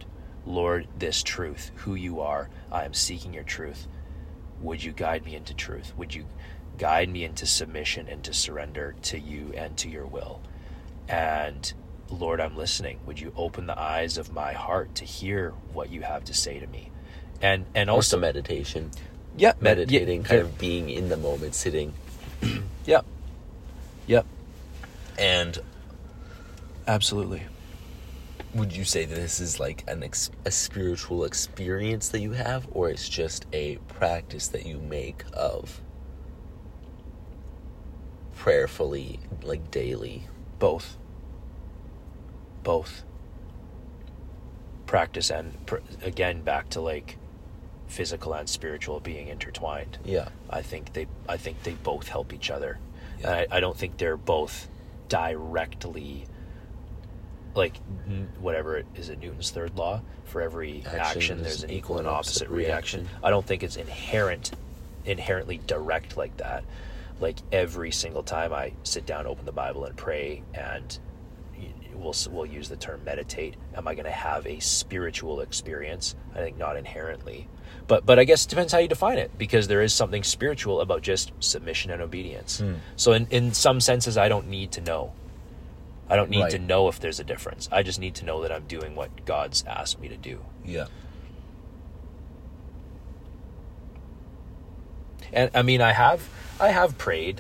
Lord, this truth, who you are, I am seeking your truth. Would you guide me into truth? Would you guide me into submission and to surrender to you and to your will? And Lord, I'm listening. Would you open the eyes of my heart to hear what you have to say to me? And and also also meditation. Yeah, med- meditating, yeah, kind yeah. of being in the moment, sitting. Yep. Yep. And Absolutely. would you say that this is like an ex- a spiritual experience that you have, or it's just a practice that you make of prayerfully, like daily? Both. Both. Practice and, pr- again, back to like physical and spiritual being intertwined. Yeah. I think they I think they both help each other. Yeah. And I, I don't think they're both directly, like, n- whatever it is, it Newton's third law, for every action, Action, there's an equal and opposite reaction. I don't think it's inherent inherently direct like that. Like every single time I sit down, open the Bible and pray, and we'll we'll use the term meditate, am I going to have a spiritual experience? I think not inherently. But but I guess it depends how you define it, because there is something spiritual about just submission and obedience. Mm. So in, in some senses, I don't need to know. I don't need Right. to know if there's a difference. I just need to know that I'm doing what God's asked me to do. Yeah. And I mean, I have I have prayed,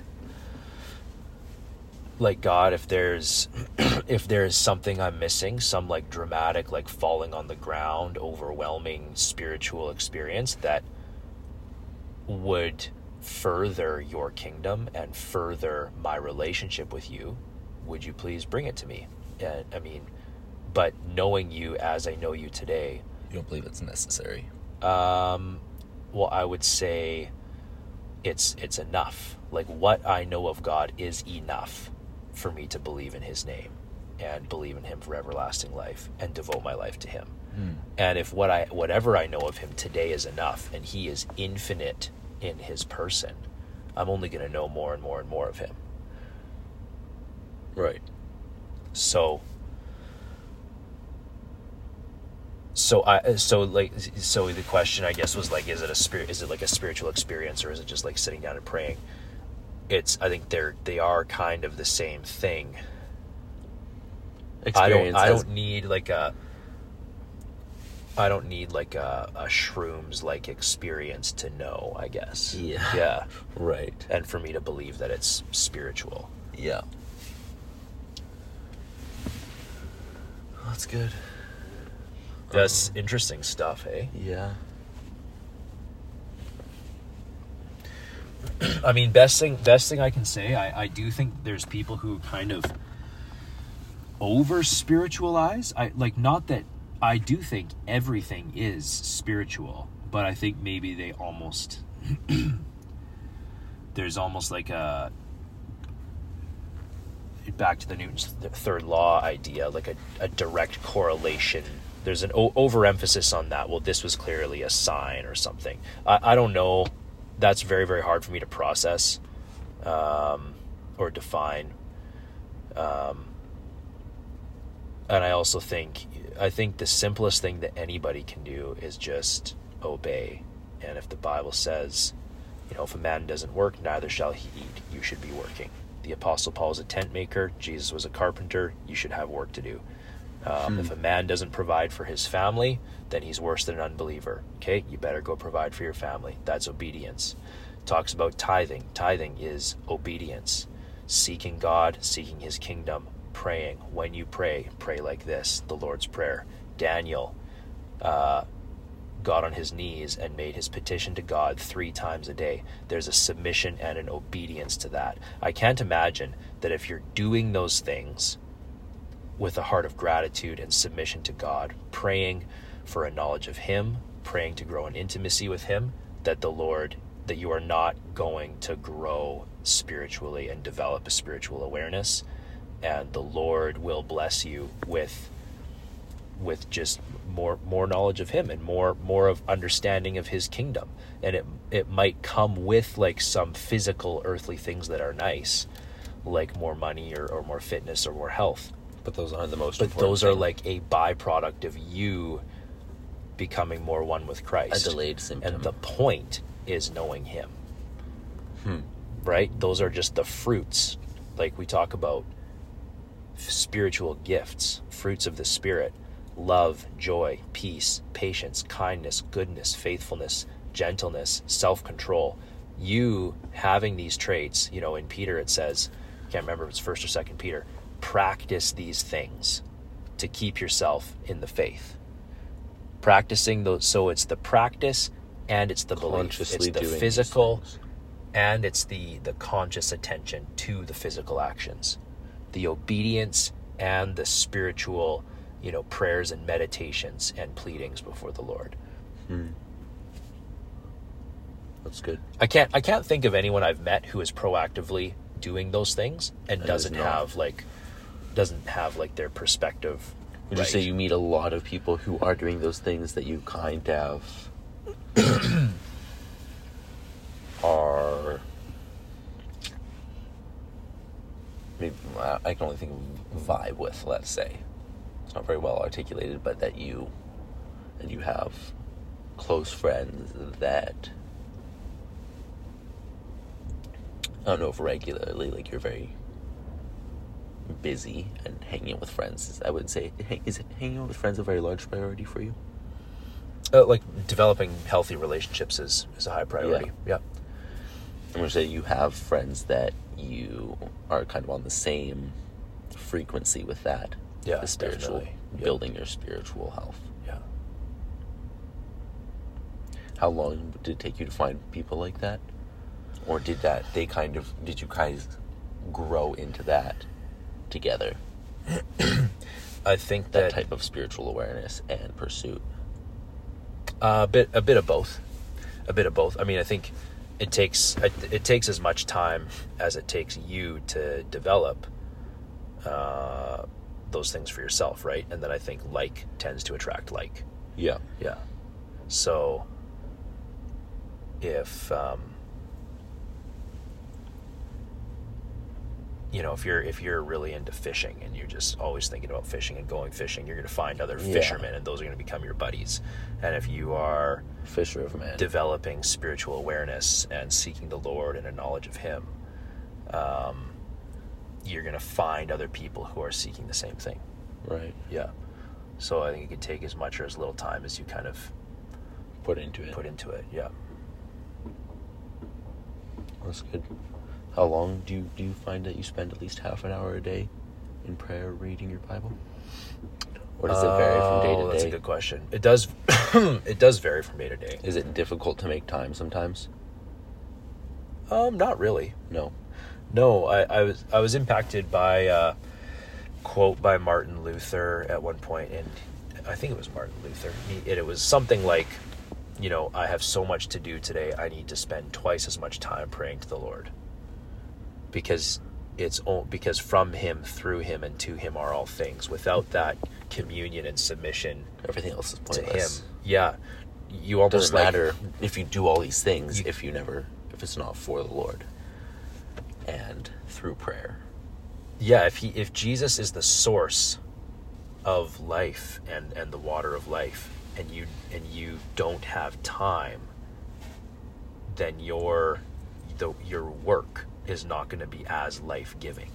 like, God, if there's if there's something I'm missing, some like dramatic, like falling on the ground, overwhelming spiritual experience that would further your kingdom and further my relationship with you, would you please bring it to me? And I mean, but knowing you as I know you today, You don't believe it's necessary? um, well, I would say it's it's enough. Like, what I know of God is enough for me to believe in his name and believe in him for everlasting life and devote my life to him. Mm. And if what I whatever I know of him today is enough, and he is infinite in his person, I'm only going to know more and more and more of him. Right. So So I so like so the question, I guess, was like, is it a spirit? Is it like a spiritual experience, or is it just like sitting down and praying? It's I think they're they are kind of the same thing. I don't Experience I as- don't need like a I don't need like a, a shrooms like experience to know, I guess. Yeah. Yeah. Right. And for me to believe that it's spiritual. Yeah. That's good. That's interesting stuff, eh? Yeah. I mean, best thing best thing I can say, I, I do think there's people who kind of over spiritualize. I like not that I do think everything is spiritual, but I think maybe they almost there's almost like a back to the Newton's th- third law idea, like a, a direct correlation. There's an o- overemphasis on that. Well, this was clearly a sign or something. I, I don't know. That's very, very hard for me to process um, or define. Um, and I also think, I think the simplest thing that anybody can do is just obey. And if the Bible says, you know, if a man doesn't work, neither shall he eat, you should be working. The Apostle Paul is a tent maker. Jesus was a carpenter. You should have work to do. Um, Hmm. If a man doesn't provide for his family, then he's worse than an unbeliever. Okay, you better go provide for your family. That's obedience. Talks about tithing. Tithing is obedience. Seeking God, seeking his kingdom, praying. When you pray, pray like this, the Lord's Prayer. Daniel uh, got on his knees and made his petition to God three times a day. There's a submission and an obedience to that. I can't imagine that if you're doing those things with a heart of gratitude and submission to God, praying for a knowledge of him, praying to grow in intimacy with him, that the Lord, that you are not going to grow spiritually and develop a spiritual awareness, and the Lord will bless you with with just more more knowledge of him and more more of understanding of his kingdom. And it it might come with like some physical earthly things that are nice, like more money or, or more fitness or more health. But those aren't the most But important those are thing. like a byproduct of you becoming more one with Christ. A delayed symptom. And the point is knowing him. Hmm. Right? Those are just the fruits. Like we talk about spiritual gifts, fruits of the Spirit: love, joy, peace, patience, kindness, goodness, faithfulness, gentleness, self-control. You having these traits, you know, in Peter it says, I can't remember if it's first or second Peter, practice these things to keep yourself in the faith. Practicing those, so it's the practice and it's the belief. It's the physical and it's the, the conscious attention to the physical actions. The obedience and the spiritual, you know, prayers and meditations and pleadings before the Lord. Hmm. That's good. I can't I can't think of anyone I've met who is proactively doing those things and That doesn't is not- have like doesn't have like their perspective. Would right. you say you meet a lot of people who are doing those things that you kind of are maybe I can only think of vibe with, let's say. It's not very well articulated, but that you and you have close friends that I don't know if regularly, like you're very busy and hanging out with friends. is- I would say, is hanging out with friends a very large priority for you? Uh, like developing healthy relationships is, is a high priority. Yeah. I'm going to say you have friends that you are kind of on the same frequency with that. Yeah, the spiritual, definitely. Yep. building your spiritual health. Yeah. How long did it take you to find people like that? Or did that, they kind of, did you guys grow into that together? I think That that, type of spiritual awareness and pursuit. uh, a bit a bit of both. A bit of both. I mean, I think it takes it, it takes as much time as it takes you to develop uh, those things for yourself, right? And then I think like tends to attract like. Yeah. Yeah. So if um, you know, if you're if you're really into fishing and you're just always thinking about fishing and going fishing, you're going to find other Yeah. fishermen, and those are going to become your buddies. And if you are Fisher of man. developing spiritual awareness and seeking the Lord and a knowledge of Him, um, you're going to find other people who are seeking the same thing. Right. Yeah. So I think it could take as much or as little time as you kind of Put into it. put into it. Yeah. That's good. How long do you do you find that you spend at least half an hour a day in prayer, reading your Bible? Or does it vary from day to Oh, day? that's a good question. It does. It does vary from day to day. Is it difficult to make time sometimes? Um, not really. No. No, I, I was I was impacted by a quote by Martin Luther at one point, and I think it was Martin Luther. He, it, it was something like, you know, I have so much to do today. I need to spend twice as much time praying to the Lord, because it's all, because from Him, through Him, and to Him are all things. Without that communion and submission Everything else is to Him, pointless. yeah, you almost Doesn't like, matter if you do all these things You- if you never if it's not for the Lord and through prayer. Yeah, if he if Jesus is the source of life and, and the water of life, and you and you don't have time, then your the your work is not going to be as life-giving,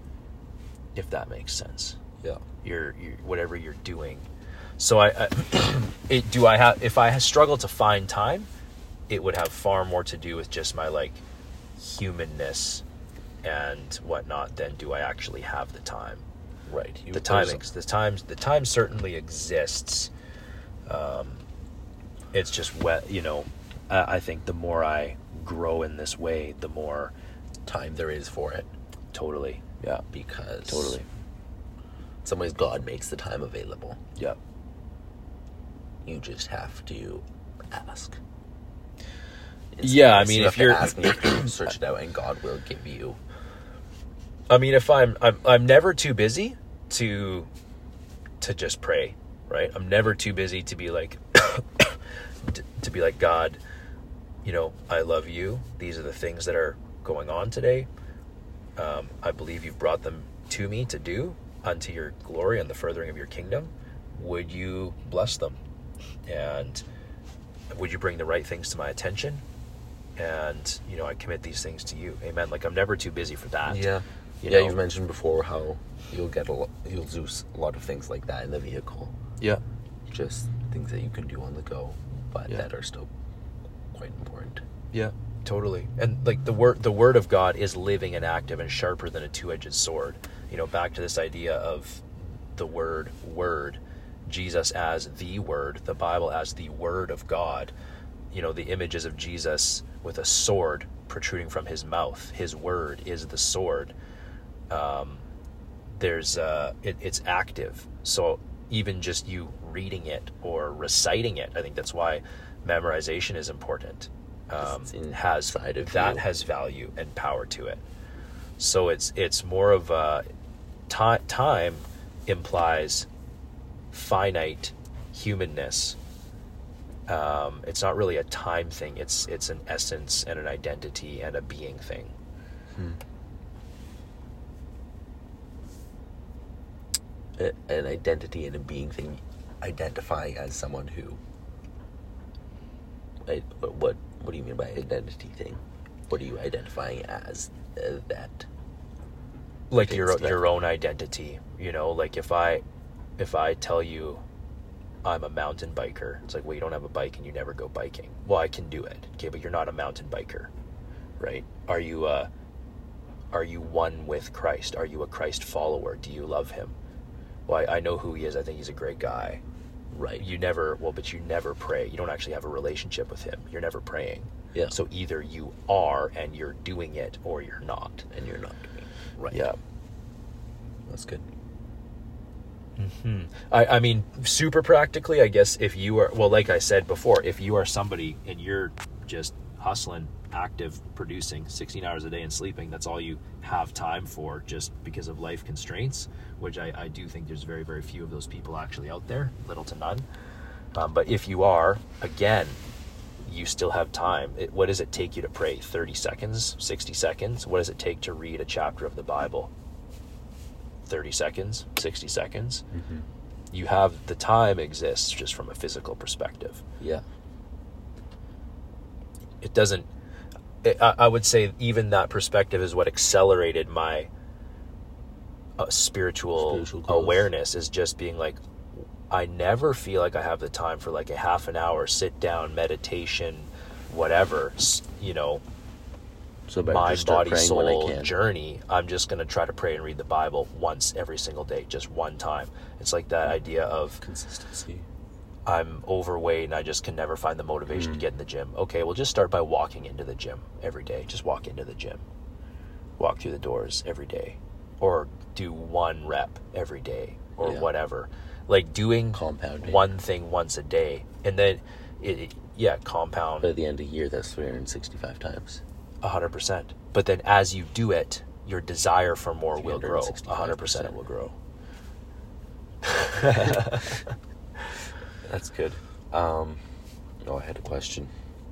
if that makes sense. Yeah. Your your whatever you're doing. So I, I it, do I have if I struggle to find time, it would have far more to do with just my like humanness and whatnot than do I actually have the time. Right. You The time, there's- ex- the times, the time certainly exists. Um, it's just wet, you know. I, I think the more I grow in this way, the more time there is for it. totally, yeah, Because totally, in some ways God makes the time available. yeah. You just have to ask. Yeah, I So mean, you if have to you're- ask and you have to search it out, and God will give you. I mean, if I'm, I'm, I'm never too busy to, to just pray, right? I'm never too busy to be like, to, to be like, God, you know, I love you. These are the things that are going on today. Um, I believe you've brought them to me to do unto your glory and the furthering of your kingdom. Would you bless them? And would you bring the right things to my attention? And, you know, I commit these things to you. Amen. Like, I'm never too busy for that. Yeah. You yeah, know? You've mentioned before how you'll get a lot, you'll do a lot of things like that in the vehicle. Yeah. Just things that you can do on the go, but Yeah. that are still quite important. Yeah, totally. And like the word, the word of God is living and active and sharper than a two-edged sword. You know, back to this idea of the word, word, Jesus as the word, the Bible as the word of God. You know, the images of Jesus with a sword protruding from his mouth. His word is the sword. Um, there's, uh, it, it's active. So even just you reading it or reciting it, I think that's why memorization is important. Um, has inside of that you. has value and power to it. So it's it's more of a time. Time implies finite humanness. Um, it's not really a time thing. It's it's an essence and an identity and a being thing. Hmm. A, an identity and a being thing, identifying as someone who. I, what what do you mean by identity thing? What are you identifying as uh, that? Like your that. your own identity. You know, like if I if I tell you I'm a mountain biker, it's like, well, you don't have a bike and you never go biking. Well, I can do it. Okay, but you're not a mountain biker, right? Are you uh are you one with Christ? Are you a Christ follower? Do you love him? Well, I, I know who he is. I think he's a great guy. Right. You never, well, but you never pray. You don't actually have a relationship with him. You're never praying. Yeah. So either you are and you're doing it, or you're not. And you're not doing it. Right. Yeah. That's good. Mm-hmm. I, I mean, super practically, I guess if you are, well, like I said before, if you are somebody and you're just hustling, active, producing sixteen hours a day and sleeping, that's all you have time for just because of life constraints, which I, I do think there's very, very few of those people actually out there, little to none. Um, but if you are, again, you still have time. It, what does it take you to pray? thirty seconds? sixty seconds? What does it take to read a chapter of the Bible? thirty seconds? sixty seconds? Mm-hmm. You have, the time exists just from a physical perspective. Yeah. It doesn't, it, I, I would say even that perspective is what accelerated my uh, spiritual, Spiritual growth. awareness, is just being like, I never feel like I have the time for like a half an hour sit down meditation, whatever, s- you know, So better mind, just start body, praying when I soul can. journey. I'm just going to try to pray and read the Bible once every single day, just one time. It's like that idea of Consistency. I'm overweight and I just can never find the motivation Mm. to get in the gym. Okay, well, just start by walking into the gym every day. Just walk into the gym. Walk through the doors every day. Or do one rep every day or Yeah. whatever. Like doing Compounding. one thing once a day. And then, it, it- yeah, compound But at the end of the year, that's three hundred sixty-five times. one hundred percent. But then as you do it, your desire for more will grow. one hundred percent it will grow. That's good. Um, oh, I had a question.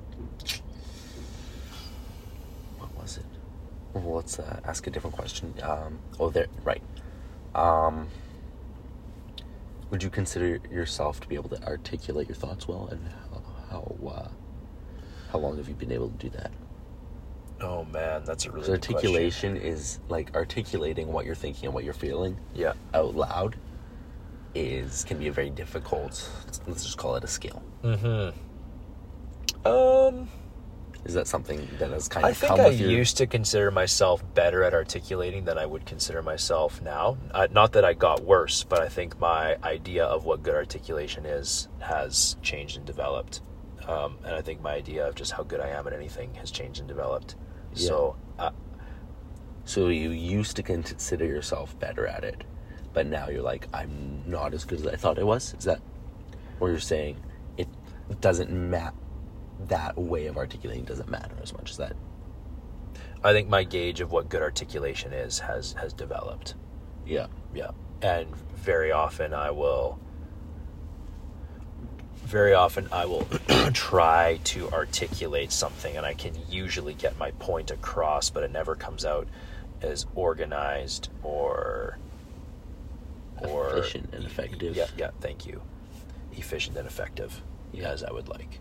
What was it? Well, let's uh, ask a different question. Um, oh, there, right. Um, would you consider yourself to be able to articulate your thoughts well, and how how, uh, how long have you been able to do that? Oh man, that's a really So good question. articulation is like articulating what you're thinking and what you're feeling Yeah. out loud. Is can be a very difficult. Let's just call it a skill. Mm-hmm. Um, Is that something that has kind I of think come I with your... used to consider myself better at articulating than I would consider myself now. Uh, not that I got worse, but I think my idea of what good articulation is has changed and developed. Um, and I think my idea of just how good I am at anything has changed and developed. Yeah. So, uh, So you used to consider yourself better at it, but now you're like, I'm not as good as I thought I was? Is that where you're saying it doesn't matter, that way of articulating doesn't matter as much as that? I think my gauge of what good articulation is has, has developed. Yeah. Yeah. And very often I will, very often I will try to articulate something, and I can usually get my point across, but it never comes out as organized or... or Efficient and effective. Yeah, yeah, thank you. efficient and effective Yeah. as I would like.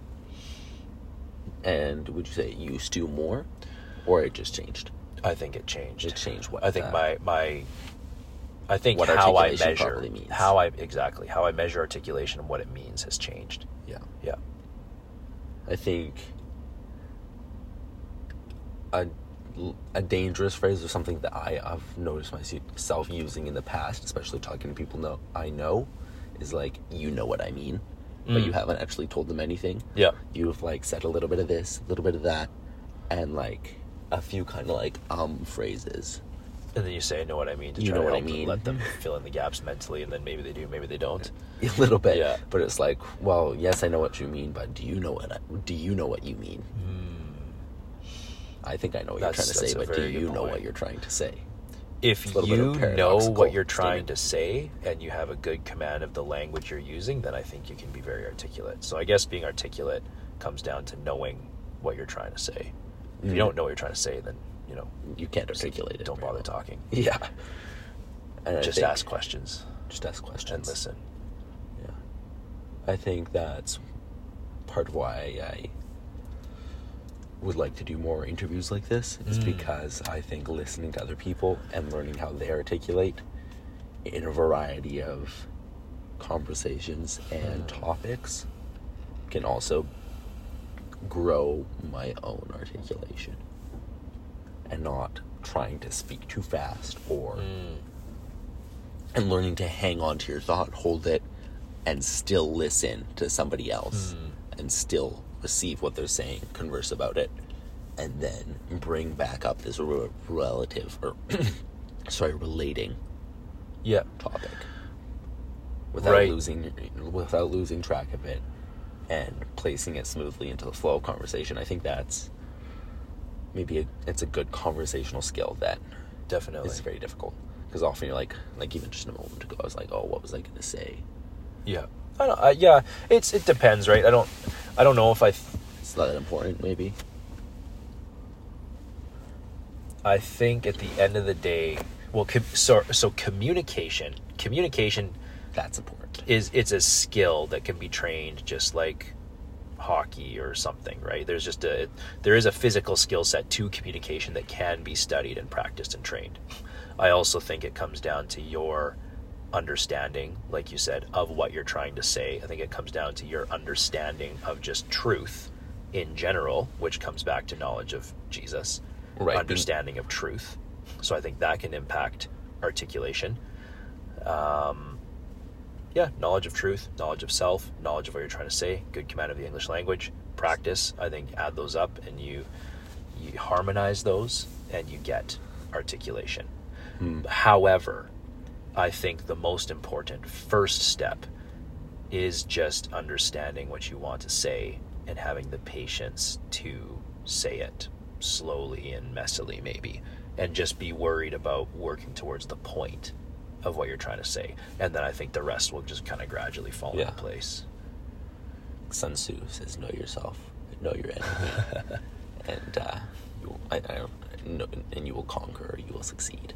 And would you say it used to more, or it just changed? I think it changed. It changed what? I think uh, my my I think what how I articulation measure probably means. how I exactly how I measure articulation and what it means has changed. Yeah. Yeah. I think a, a dangerous phrase or something that I have noticed myself using in the past, especially talking to people know I know, is like, you know what I mean, but Mm. you haven't actually told them anything. Yeah. You've like said a little bit of this, a little bit of that, and like a few kind of like um phrases. And then you say, I know what I mean, to You try know to what I help them, mean. let them fill in the gaps mentally, and then maybe they do, maybe they don't. A little bit, Yeah. But it's like, well, yes, I know what you mean, but do you know what I, do you know what you mean? I think I know what That's- you're trying to that's say, a but do very good you know point. what you're trying to say? If It's a little bit of you a know paradoxical what you're trying statement. to say and you have a good command of the language you're using, then I think you can be very articulate. So I guess being articulate comes down to knowing what you're trying to say. If Mhm. you don't know what you're trying to say, then, you know, You can't articulate it. don't very bother well. talking. Yeah. And I Just think- ask questions Just ask questions. and listen. Yeah. I think that's part of why I would like to do more interviews like this, is Mm. because I think listening to other people and learning how they articulate in a variety of conversations and Mm. topics can also grow my own articulation, and not trying to speak too fast, or Mm. and learning to hang on to your thought, hold it, and still listen to somebody else, Mm. and still receive what they're saying, converse about it, and then bring back up this re- relative, or sorry, relating Yeah. topic without Right. losing without losing track of it, and placing it smoothly into the flow of conversation. I think that's maybe a, it's a good conversational skill that Definitely. is very difficult, because often you're like like even just a moment ago I was like, oh, what was I gonna say? Yeah. I don't, I, yeah, it's it depends, right? I don't I don't know if I th- It's not that important, maybe. I think at the end of the day, well, com- so so communication, communication That's important. is it's a skill that can be trained just like hockey or something, right? There's just a there is a physical skill set to communication that can be studied and practiced and trained. I also think it comes down to your understanding, like you said, of what you're trying to say. I think it comes down to your understanding of just truth in general, which comes back to knowledge of Jesus, Right. understanding of truth. So I think that can impact articulation. Um, yeah, knowledge of truth, knowledge of self, knowledge of what you're trying to say, good command of the English language, practice. I think add those up and you you harmonize those and you get articulation. Hmm. However, I think the most important first step is just understanding what you want to say and having the patience to say it slowly and messily, maybe, and just be worried about working towards the point of what you're trying to say. And then I think the rest will just kind of gradually fall Yeah. into place. Sun Tzu says, know yourself, know your enemy, and uh, you will, I, I don't know, and you will conquer, you will succeed.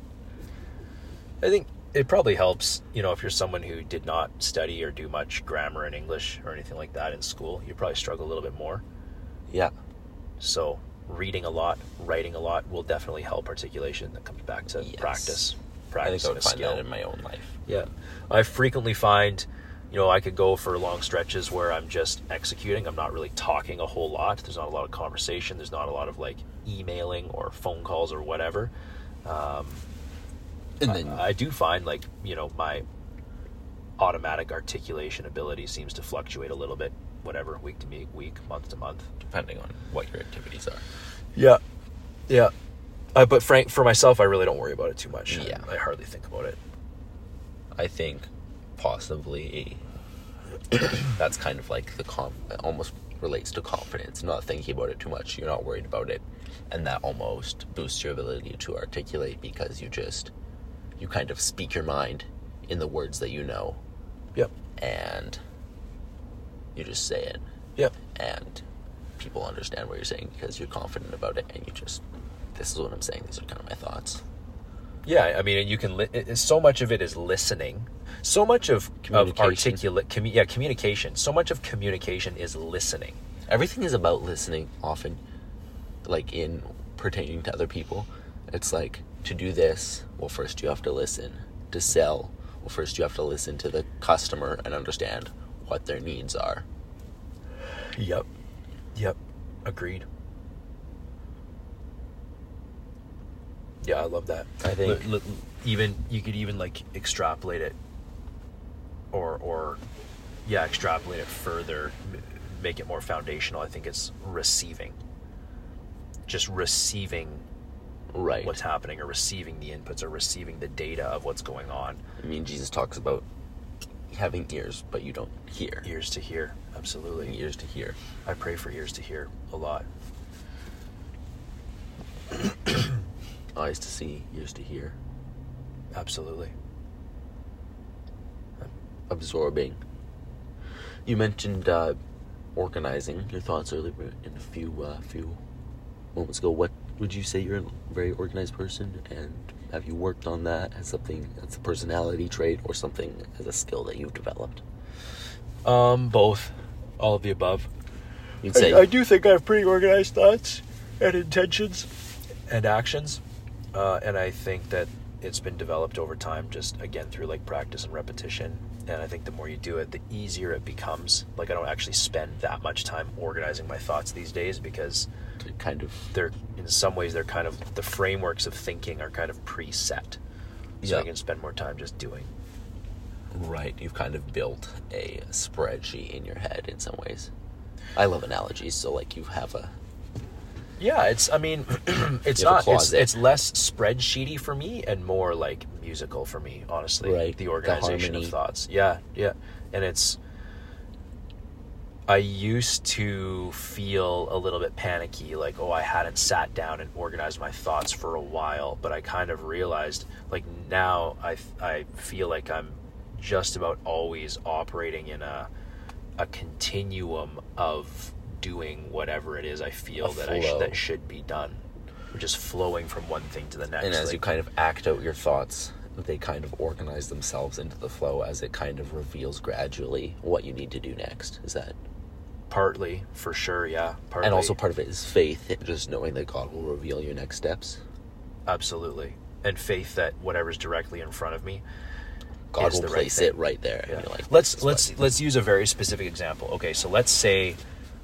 I think it probably helps, you know, if you're someone who did not study or do much grammar in English or anything like that in school, you probably struggle a little bit more. Yeah. So reading a lot, writing a lot will definitely help articulation. That comes back to Yes. practice. I Practice think I and would a find skill. that in my own life. Yeah. I frequently find, you know, I could go for long stretches where I'm just executing. I'm not really talking a whole lot. There's not a lot of conversation. There's not a lot of like emailing or phone calls or whatever. Um, And then I, I do find like, you know, my automatic articulation ability seems to fluctuate a little bit, whatever, week to week, week, month to month. depending on what your activities are. Yeah. Yeah. Uh, but Frank, for myself, I really don't worry about it too much. Yeah. I hardly think about it. I think possibly that's kind of like the com it almost relates to confidence, not thinking about it too much. You're not worried about it, and that almost boosts your ability to articulate, because you just you kind of speak your mind in the words that you know, Yep. and you just say it, Yep. and people understand what you're saying because you're confident about it, and you just, this is what I'm saying, these are kind of my thoughts. Yeah, I mean, you can. Li- it, so much of it is listening. So much of of articulate, commu- yeah, communication. So much of communication is listening. Everything is about listening. Often, like in pertaining to other people, it's like to do this. Well, first you have to listen. To sell, well, first you have to listen to the customer and understand what their needs are. Yep. Yep. Agreed. Yeah, I love that. I think L- l- even you could even like extrapolate it, or or yeah, extrapolate it further, m- make it more foundational. I think it's receiving, just receiving, right, what's happening, or receiving the inputs, or receiving the data of what's going on. I mean, Jesus talks about having ears, but you don't hear. Ears to hear, absolutely. Ears to hear. I pray for ears to hear a lot. Eyes to see, ears to hear. Absolutely. Absorbing. You mentioned uh, organizing your thoughts earlier in a few uh, few moments ago. What would you say you're a very organized person, and have you worked on that as something as a personality trait or something as a skill that you've developed? Um, both, all of the above. You'd say I, I do think I have pretty organized thoughts and intentions and actions. Uh, and I think that it's been developed over time, just again through like practice and repetition. And I think the more you do it, the easier it becomes. Like I don't actually spend that much time organizing my thoughts these days because they're kind of they're in some ways they're kind of the frameworks of thinking are kind of preset. So yeah. I can spend more time just doing. Right, you've kind of built a spreadsheet in your head in some ways. I love analogies, so like you have a Yeah, it's, I mean, it's not, it's, it's less spreadsheety for me and more like musical for me, honestly. Right. The organization of thoughts. Yeah, yeah. And it's, I used to feel a little bit panicky, like, oh, I hadn't sat down and organized my thoughts for a while, but I kind of realized, like, now I, I feel like I'm just about always operating in a, a continuum of doing whatever it is I feel that I sh- that should be done. We're just flowing from one thing to the next. And as like, you kind of act out your thoughts, they kind of organize themselves into the flow as it kind of reveals gradually what you need to do next. Is that? Partly, for sure, yeah. Partly. And also part of it is faith, just knowing that God will reveal your next steps. Absolutely. And faith that whatever's directly in front of me, God will place right it right there. Yeah. And you're like, let's let's let's use a very specific example. Okay, so let's say,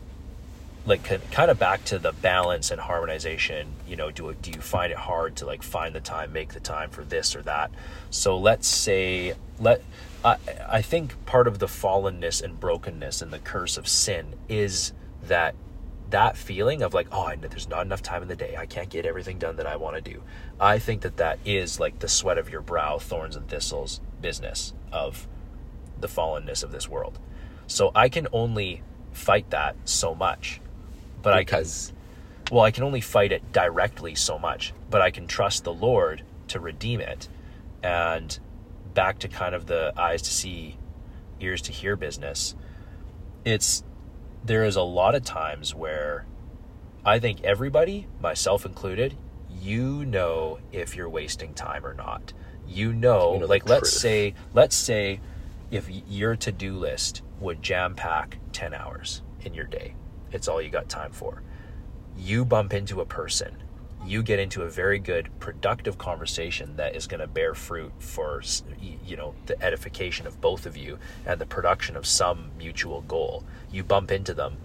like, kind of back to the balance and harmonization. You know, do it, do you find it hard to like find the time, make the time for this or that? So let's say let I I think part of the fallenness and brokenness and the curse of sin is that that feeling of like, oh, I, there's not enough time in the day. I can't get everything done that I want to do. I think that that is like the sweat of your brow, thorns and thistles business of the fallenness of this world. So I can only fight that so much, but because, I can, well, I can only fight it directly so much, but I can trust the Lord to redeem it. And back to kind of the eyes to see, ears to hear business. It's, there is a lot of times where I think everybody, myself included, you know if you're wasting time or not. You know, you know like let's truth. say, let's say if your to-do list would jam pack ten hours in your day, it's all you got time for. You bump into a person, you get into a very good, productive conversation that is going to bear fruit for, you know, the edification of both of you and the production of some mutual goal. You bump into them.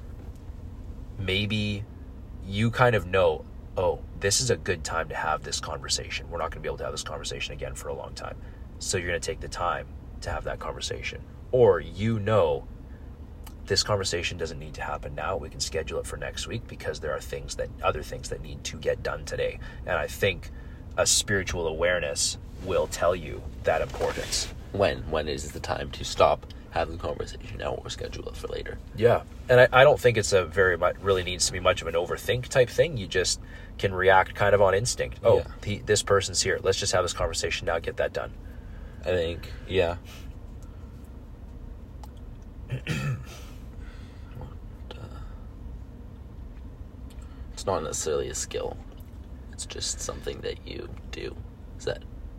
Maybe you kind of know, oh, this is a good time to have this conversation. We're not going to be able to have this conversation again for a long time. So you're going to take the time to have that conversation. Or you know, this conversation doesn't need to happen now. We can schedule it for next week because there are things that, other things that need to get done today. And I think a spiritual awareness will tell you that importance. When, when is the time to stop, have the conversation now, or schedule it for later? Yeah. And I, I don't think it's a very much, really needs to be much of an overthink type thing. You just can react kind of on instinct. Oh, yeah. the, this person's here. Let's just have this conversation now, get that done. I think, yeah. It's not necessarily a skill. It's just something that you do. that?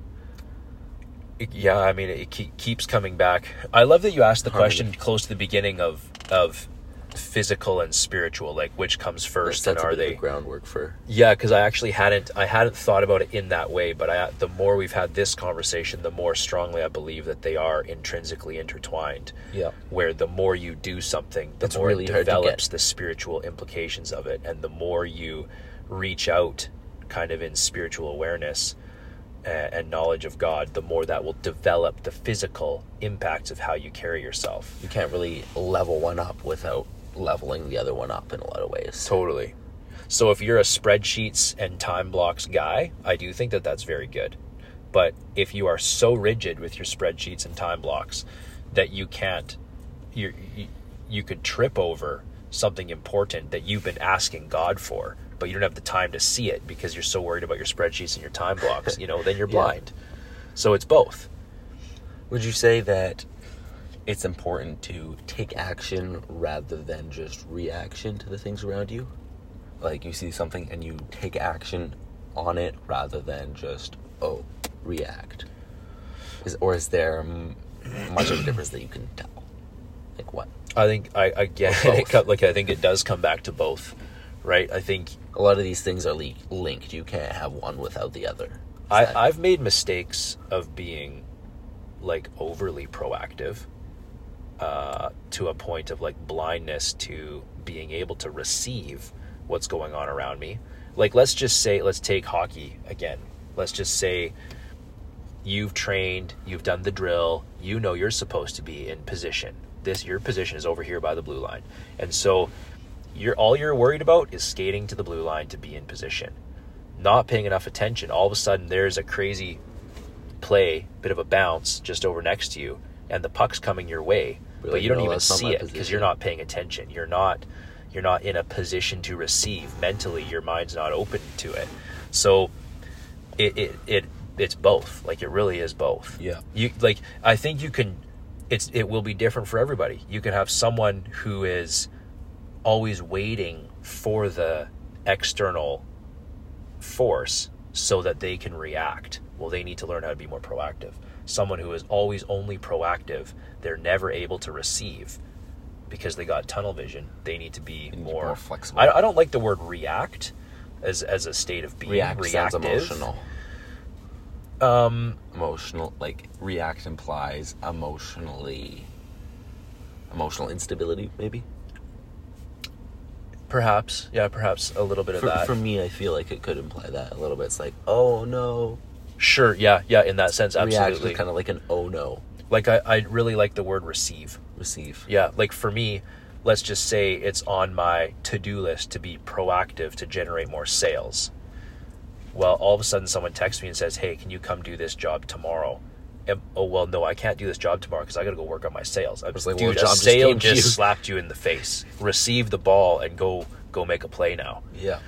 It- yeah, I mean, it ke- keeps coming back. I love that you asked the Harmony. question close to the beginning of of physical and spiritual, like which comes first, and That's a are bit of they? the groundwork for. Yeah, because I actually hadn't I hadn't thought about it in that way, but I the more we've had this conversation, the more strongly I believe that they are intrinsically intertwined. Yeah. Where the more you do something, the It's more really it hard to develops get. the spiritual implications of it, and the more you reach out, kind of in spiritual awareness and, and knowledge of God, the more that will develop the physical impacts of how you carry yourself. You can't really level one up without leveling the other one up in a lot of ways. Totally. So if you're a spreadsheets and time blocks guy, I do think that that's very good. But if you are so rigid with your spreadsheets and time blocks that you can't, you you, you could trip over something important that you've been asking God for, but you don't have the time to see it because you're so worried about your spreadsheets and your time blocks, you know, then you're Yeah. blind. So it's both. Would you say that it's important to take action rather than just reaction to the things around you? Like you see something and you take action on it rather than just, oh, react. Is, or is there m- much of a difference that you can tell? Like what? I think I again it, co- like I think it does come back to both, right? I think A lot of these things are le- linked. You can't have one without the other. Is I, that- I've made mistakes of being like overly proactive uh, to a point of like blindness to being able to receive what's going on around me. Like, let's just say, let's take hockey again. Let's just say you've trained, you've done the drill, you know you're supposed to be in position. This, your position is over here by the blue line. And so you're all you're worried about is skating to the blue line to be in position. Not paying enough attention. All of a sudden there's a crazy play, bit of a bounce just over next to you, and the puck's coming your way, Really? but you don't No, even that's not see my it because position. you're not paying attention. You're not you're not in a position to receive mentally. Your mind's not open to it. So it it, it it's both. Like, it really is both. Yeah. You like I think you can it's it will be different for everybody. You can have someone who is always waiting for the external force so that they can react. Well, they need to learn how to be more proactive. Someone who is always only proactive, they're never able to receive because they got tunnel vision. They need to be need to be more, more flexible. I, I don't like the word react as as a state of being react reactive. sounds emotional. Um, Emotional, like react implies emotionally, emotional instability, maybe. perhaps, yeah, perhaps a little bit of For, that. for me, I feel like it could imply that a little bit. It's like, oh no. Sure, yeah, yeah. In that sense, React absolutely. is kind of like an oh no. Like I, I really like the word receive. Receive. Yeah, like for me, let's just say it's on my to-do list to be proactive to generate more sales. Well, all of a sudden someone texts me and says, hey, can you come do this job tomorrow? And, oh, well, no, I can't do this job tomorrow because I got to go work on my sales. I was like, Dude, well, the a job just sale came to just you. slapped you in the face. Receive the ball and go go make a play now. Yeah.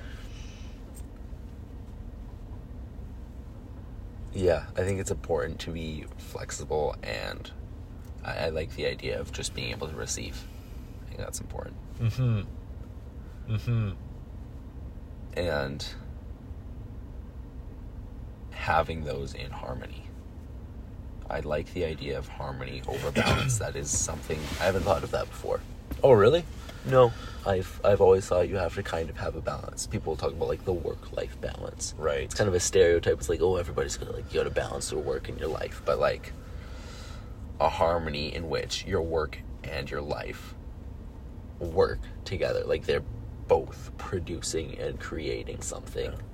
Yeah, I think it's important to be flexible, and I, I like the idea of just being able to receive. I think that's important. Mm-hmm. Mm-hmm. And having those in harmony. I like the idea of harmony over balance. That is something I haven't thought of that before. Oh, really? No, I've I've always thought you have to kind of have a balance. People talk about like the work-life balance. Right. It's kind of a stereotype. It's like, oh, everybody's gonna like you gotta balance your work and your life, but like a harmony in which your work and your life work together. Like they're both producing and creating something. Yeah.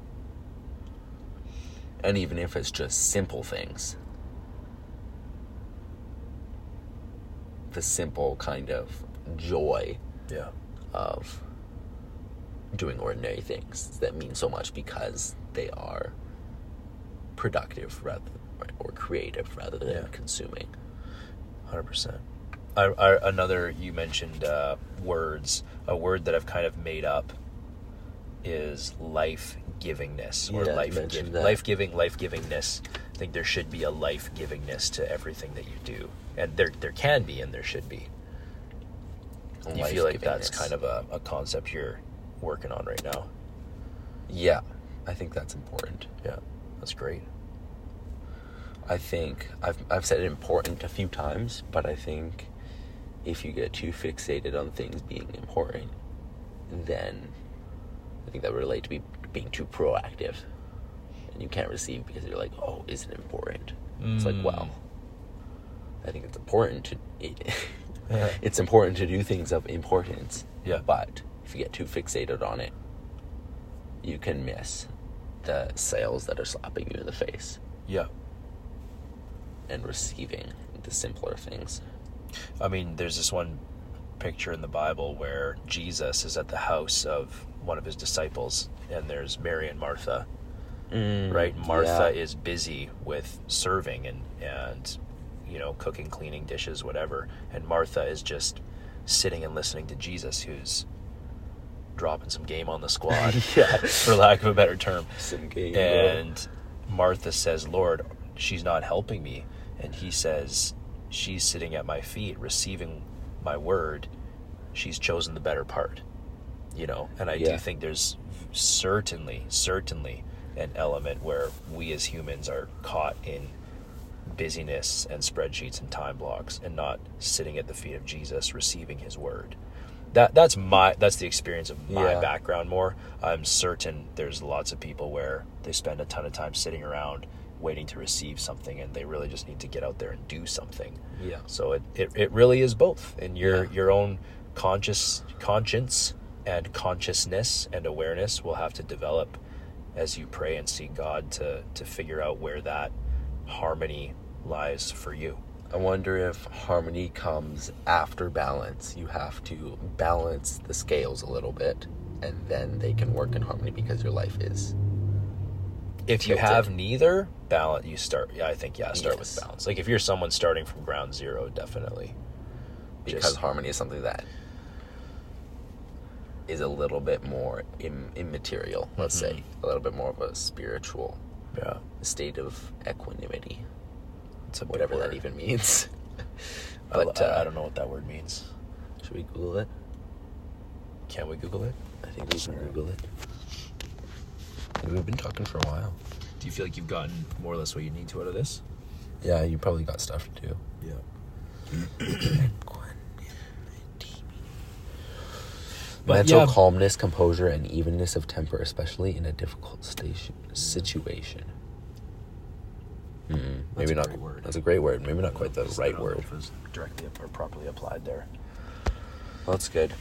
And even if it's just simple things, the simple kind of joy Yeah. of doing ordinary things that mean so much because they are productive rather or creative rather than Yeah. consuming. one hundred percent. I, I, another, you mentioned uh, words. A word that I've kind of made up is life-givingness. Or Yeah, I life mentioned give, that. life-giving, life-givingness. I think there should be a life-givingness to everything that you do. And there there can be and there should be. You feel like that's Life-givingness. kind of a, a concept you're working on right now. Yeah, I think that's important. Yeah, That's great. I think I've I've said important a few times, but I think if you get too fixated on things being important, then I think that would relate to be being too proactive, and you can't receive because you're like, oh, is it important? Mm. It's like, well, I think it's important to it, yeah. It's important to do things of importance. Yeah. But if you get too fixated on it, you can miss the sales that are slapping you in the face. Yeah. And receiving the simpler things. I mean, there's this one picture in the Bible where Jesus is at the house of one of his disciples, and there's Mary and Martha. Mm, right? Martha yeah. is busy with serving and, and, you know, cooking, cleaning dishes, whatever. And Martha is just sitting and listening to Jesus, who's dropping some game on the squad, yeah. for lack of a better term. Some game. And bro. Martha says, Lord, she's not helping me. And he says, she's sitting at my feet, receiving my word. She's chosen the better part, you know? And I yeah. do think there's certainly, certainly an element where we as humans are caught in busyness and spreadsheets and time blocks and not sitting at the feet of Jesus, receiving his word. That that's my that's the experience of my yeah. background more. I'm certain there's lots of people where they spend a ton of time sitting around waiting to receive something, and they really just need to get out there and do something. Yeah. So it, it, it really is both. And your yeah. your own conscious conscience and consciousness and awareness will have to develop as you pray and seek God to to figure out where that harmony lies for you. I wonder if harmony comes after balance. You have to balance the scales a little bit, and then they can work in harmony because your life is. If you have neither, balance, you start, yeah, I think, yeah, start yes. with balance. Like if you're someone starting from ground zero, definitely. Because Just, harmony is something that is a little bit more Im- immaterial, let's mm-hmm. say. A little bit more of a spiritual yeah. state of equanimity. It's a whatever word. that even means. But I, uh, I don't know what that word means. Should we Google it? Can we Google it? I think we can Google it. We've been talking for a while. Do you feel like you've gotten more or less what you need to out of this? Yeah, you probably got stuff to do. Yeah. But Mental yeah. calmness, composure, and evenness of temper, especially in a difficult station, situation. Mm-hmm. Maybe not. Word. That's a great word. Maybe not quite the Just right word. If it was directly or properly applied there. Well, that's good.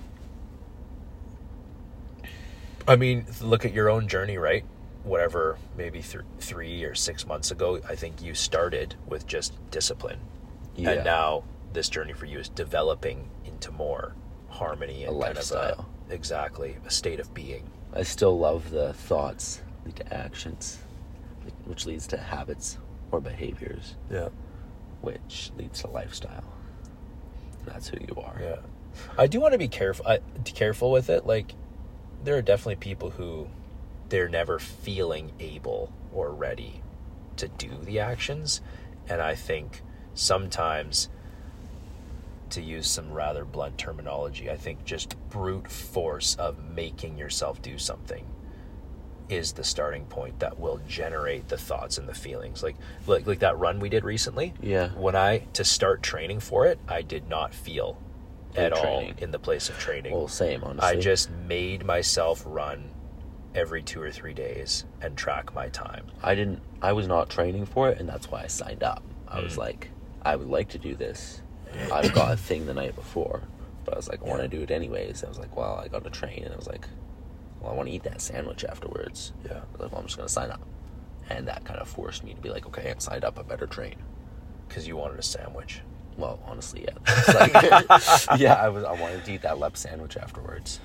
I mean, look at your own journey, right? Whatever, maybe th- three or six months ago, I think you started with just discipline. Yeah. And now this journey for you is developing into more harmony and a kind lifestyle. of a, exactly, a state of being. I still love the thoughts lead to actions, which leads to habits or behaviors. Yeah. Which leads to lifestyle. That's who you are. Yeah. I do want to be careful, I, careful with it. Like, there are definitely people who they're never feeling able or ready to do the actions. And I think sometimes, to use some rather blunt terminology, I think just brute force of making yourself do something is the starting point that will generate the thoughts and the feelings. Like, like, like that run we did recently. Yeah. When I, to start training for it, I did not feel at training. all in the place of training. Well, same, honestly. I just made myself run every two or three days and track my time. I didn't, I was not training for it, and that's why I signed up. I mm. was like, I would like to do this. I've got a thing the night before, but I was like, I want to do it anyways. I was like, well, I got to train, and I was like, well, I want to eat that sandwich afterwards. Yeah. I was like, well, I'm just going to sign up. And that kind of forced me to be like, okay, I'm signed up, I better train. Because you wanted a sandwich. Well, honestly, yeah. Like, yeah, I was. I wanted to eat that lep sandwich afterwards.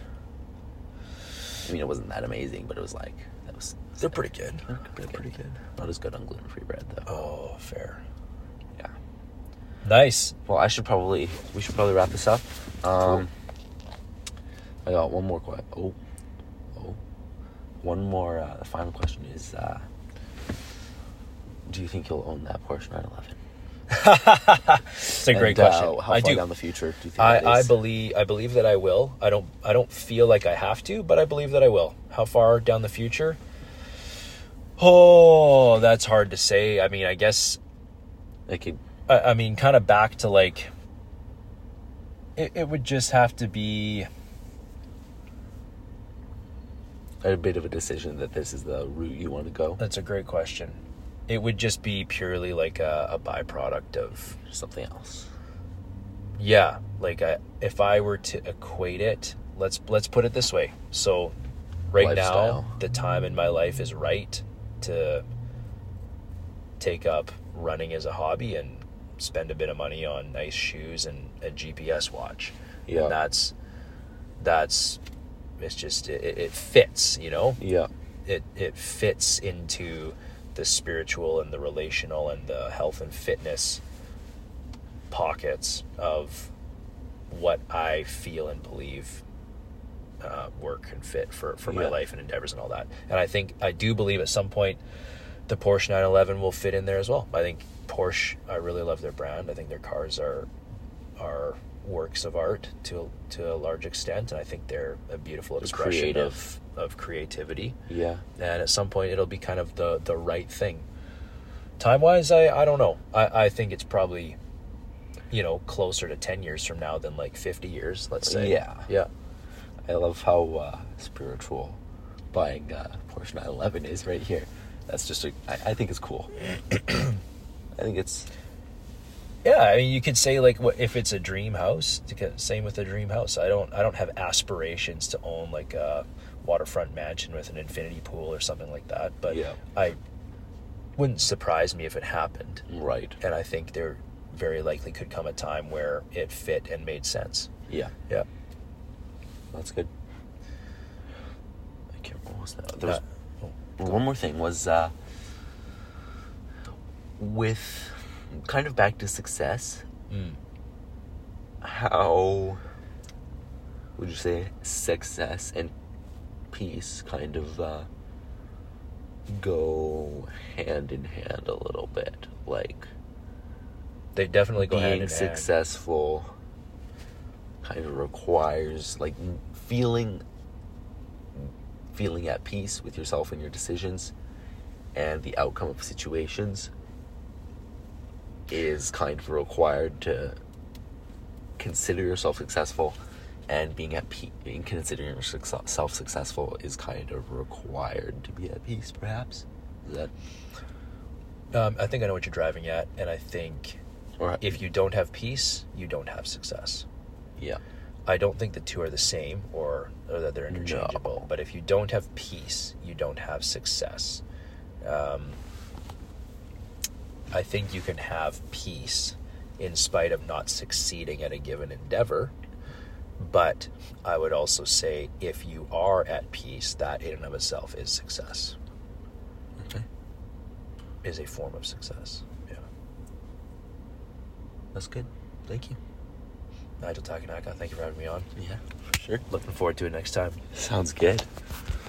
I mean, it wasn't that amazing, but it was like, that was... They're like, pretty good. They're pretty, they're good. pretty good. Not as good on gluten-free bread, though. Oh, fair. Yeah. Nice. Well, I should probably... We should probably wrap this up. Um, cool. I got one more question. Oh. Oh. One more... Uh, the final question is, uh, do you think you'll own that Porsche nine eleven? It's a great and, question. Uh, how far I do. down the future do you think I, that I is? believe I believe that I will. I don't I don't feel like I have to, but I believe that I will. How far down the future? Oh, that's hard to say. I mean, I guess, Like, it, I, I mean, kind of back to like, it, it would just have to be a bit of a decision that this is the route you want to go. That's a great question. It would just be purely like a, a byproduct of Something else. yeah. Like I, if I were to equate it, let's let's put it this way. So, right Lifestyle. now, the time in my life is right to take up running as a hobby and spend a bit of money on nice shoes and a G P S watch. Yeah. And that's that's it's just it, it fits, you know. Yeah. It it fits into the spiritual and the relational and the health and fitness pockets of what I feel and believe uh, work and fit for, for my Yeah. life and endeavors and all that. And I think, I do believe at some point the Porsche nine eleven will fit in there as well. I think Porsche, I really love their brand. I think their cars are are works of art to to a large extent, and I think they're a beautiful expression Creative. of, of creativity. Yeah. And at some point it'll be kind of the, the right thing. Time-wise, I, I don't know. I, I think it's probably, you know, closer to ten years from now than like fifty years, let's say. Yeah. Yeah. I love how uh, spiritual buying uh, Porsche nine eleven is right here. That's just, a, I, I think it's cool. I think it's, Yeah, I mean, you could say like, what if it's a dream house? Same with a dream house. I don't, I don't have aspirations to own like a waterfront mansion with an infinity pool or something like that. But Yeah. I wouldn't surprise me if it happened. right. And I think there very likely could come a time where it fit and made sense. Yeah. Yeah. That's good. I can't remember what was that. There was, Uh, one more thing was uh, with kind of back to success. mm. How would you say success and peace kind of uh, go hand in hand a little bit? Like, They definitely go hand being in hand. successful kind of requires like feeling feeling at peace with yourself and your decisions, and the outcome of situations is kind of required to consider yourself successful, and being at peace and considering yourself successful is kind of required to be at peace, perhaps. Is that Um, I think I know what you're driving at, and I think or if you don't have peace, you don't have success. yeah. I don't think the two are the same or, or that they're interchangeable. No. But if you don't have peace, you don't have success. Um, I think you can have peace in spite of not succeeding at a given endeavor. But I would also say if you are at peace, that in and of itself is success, Okay. is a form of success. Yeah. That's good. Thank you. Nigel Takanaka, thank you for having me on. Yeah, for sure. Looking forward to it next time. Sounds good.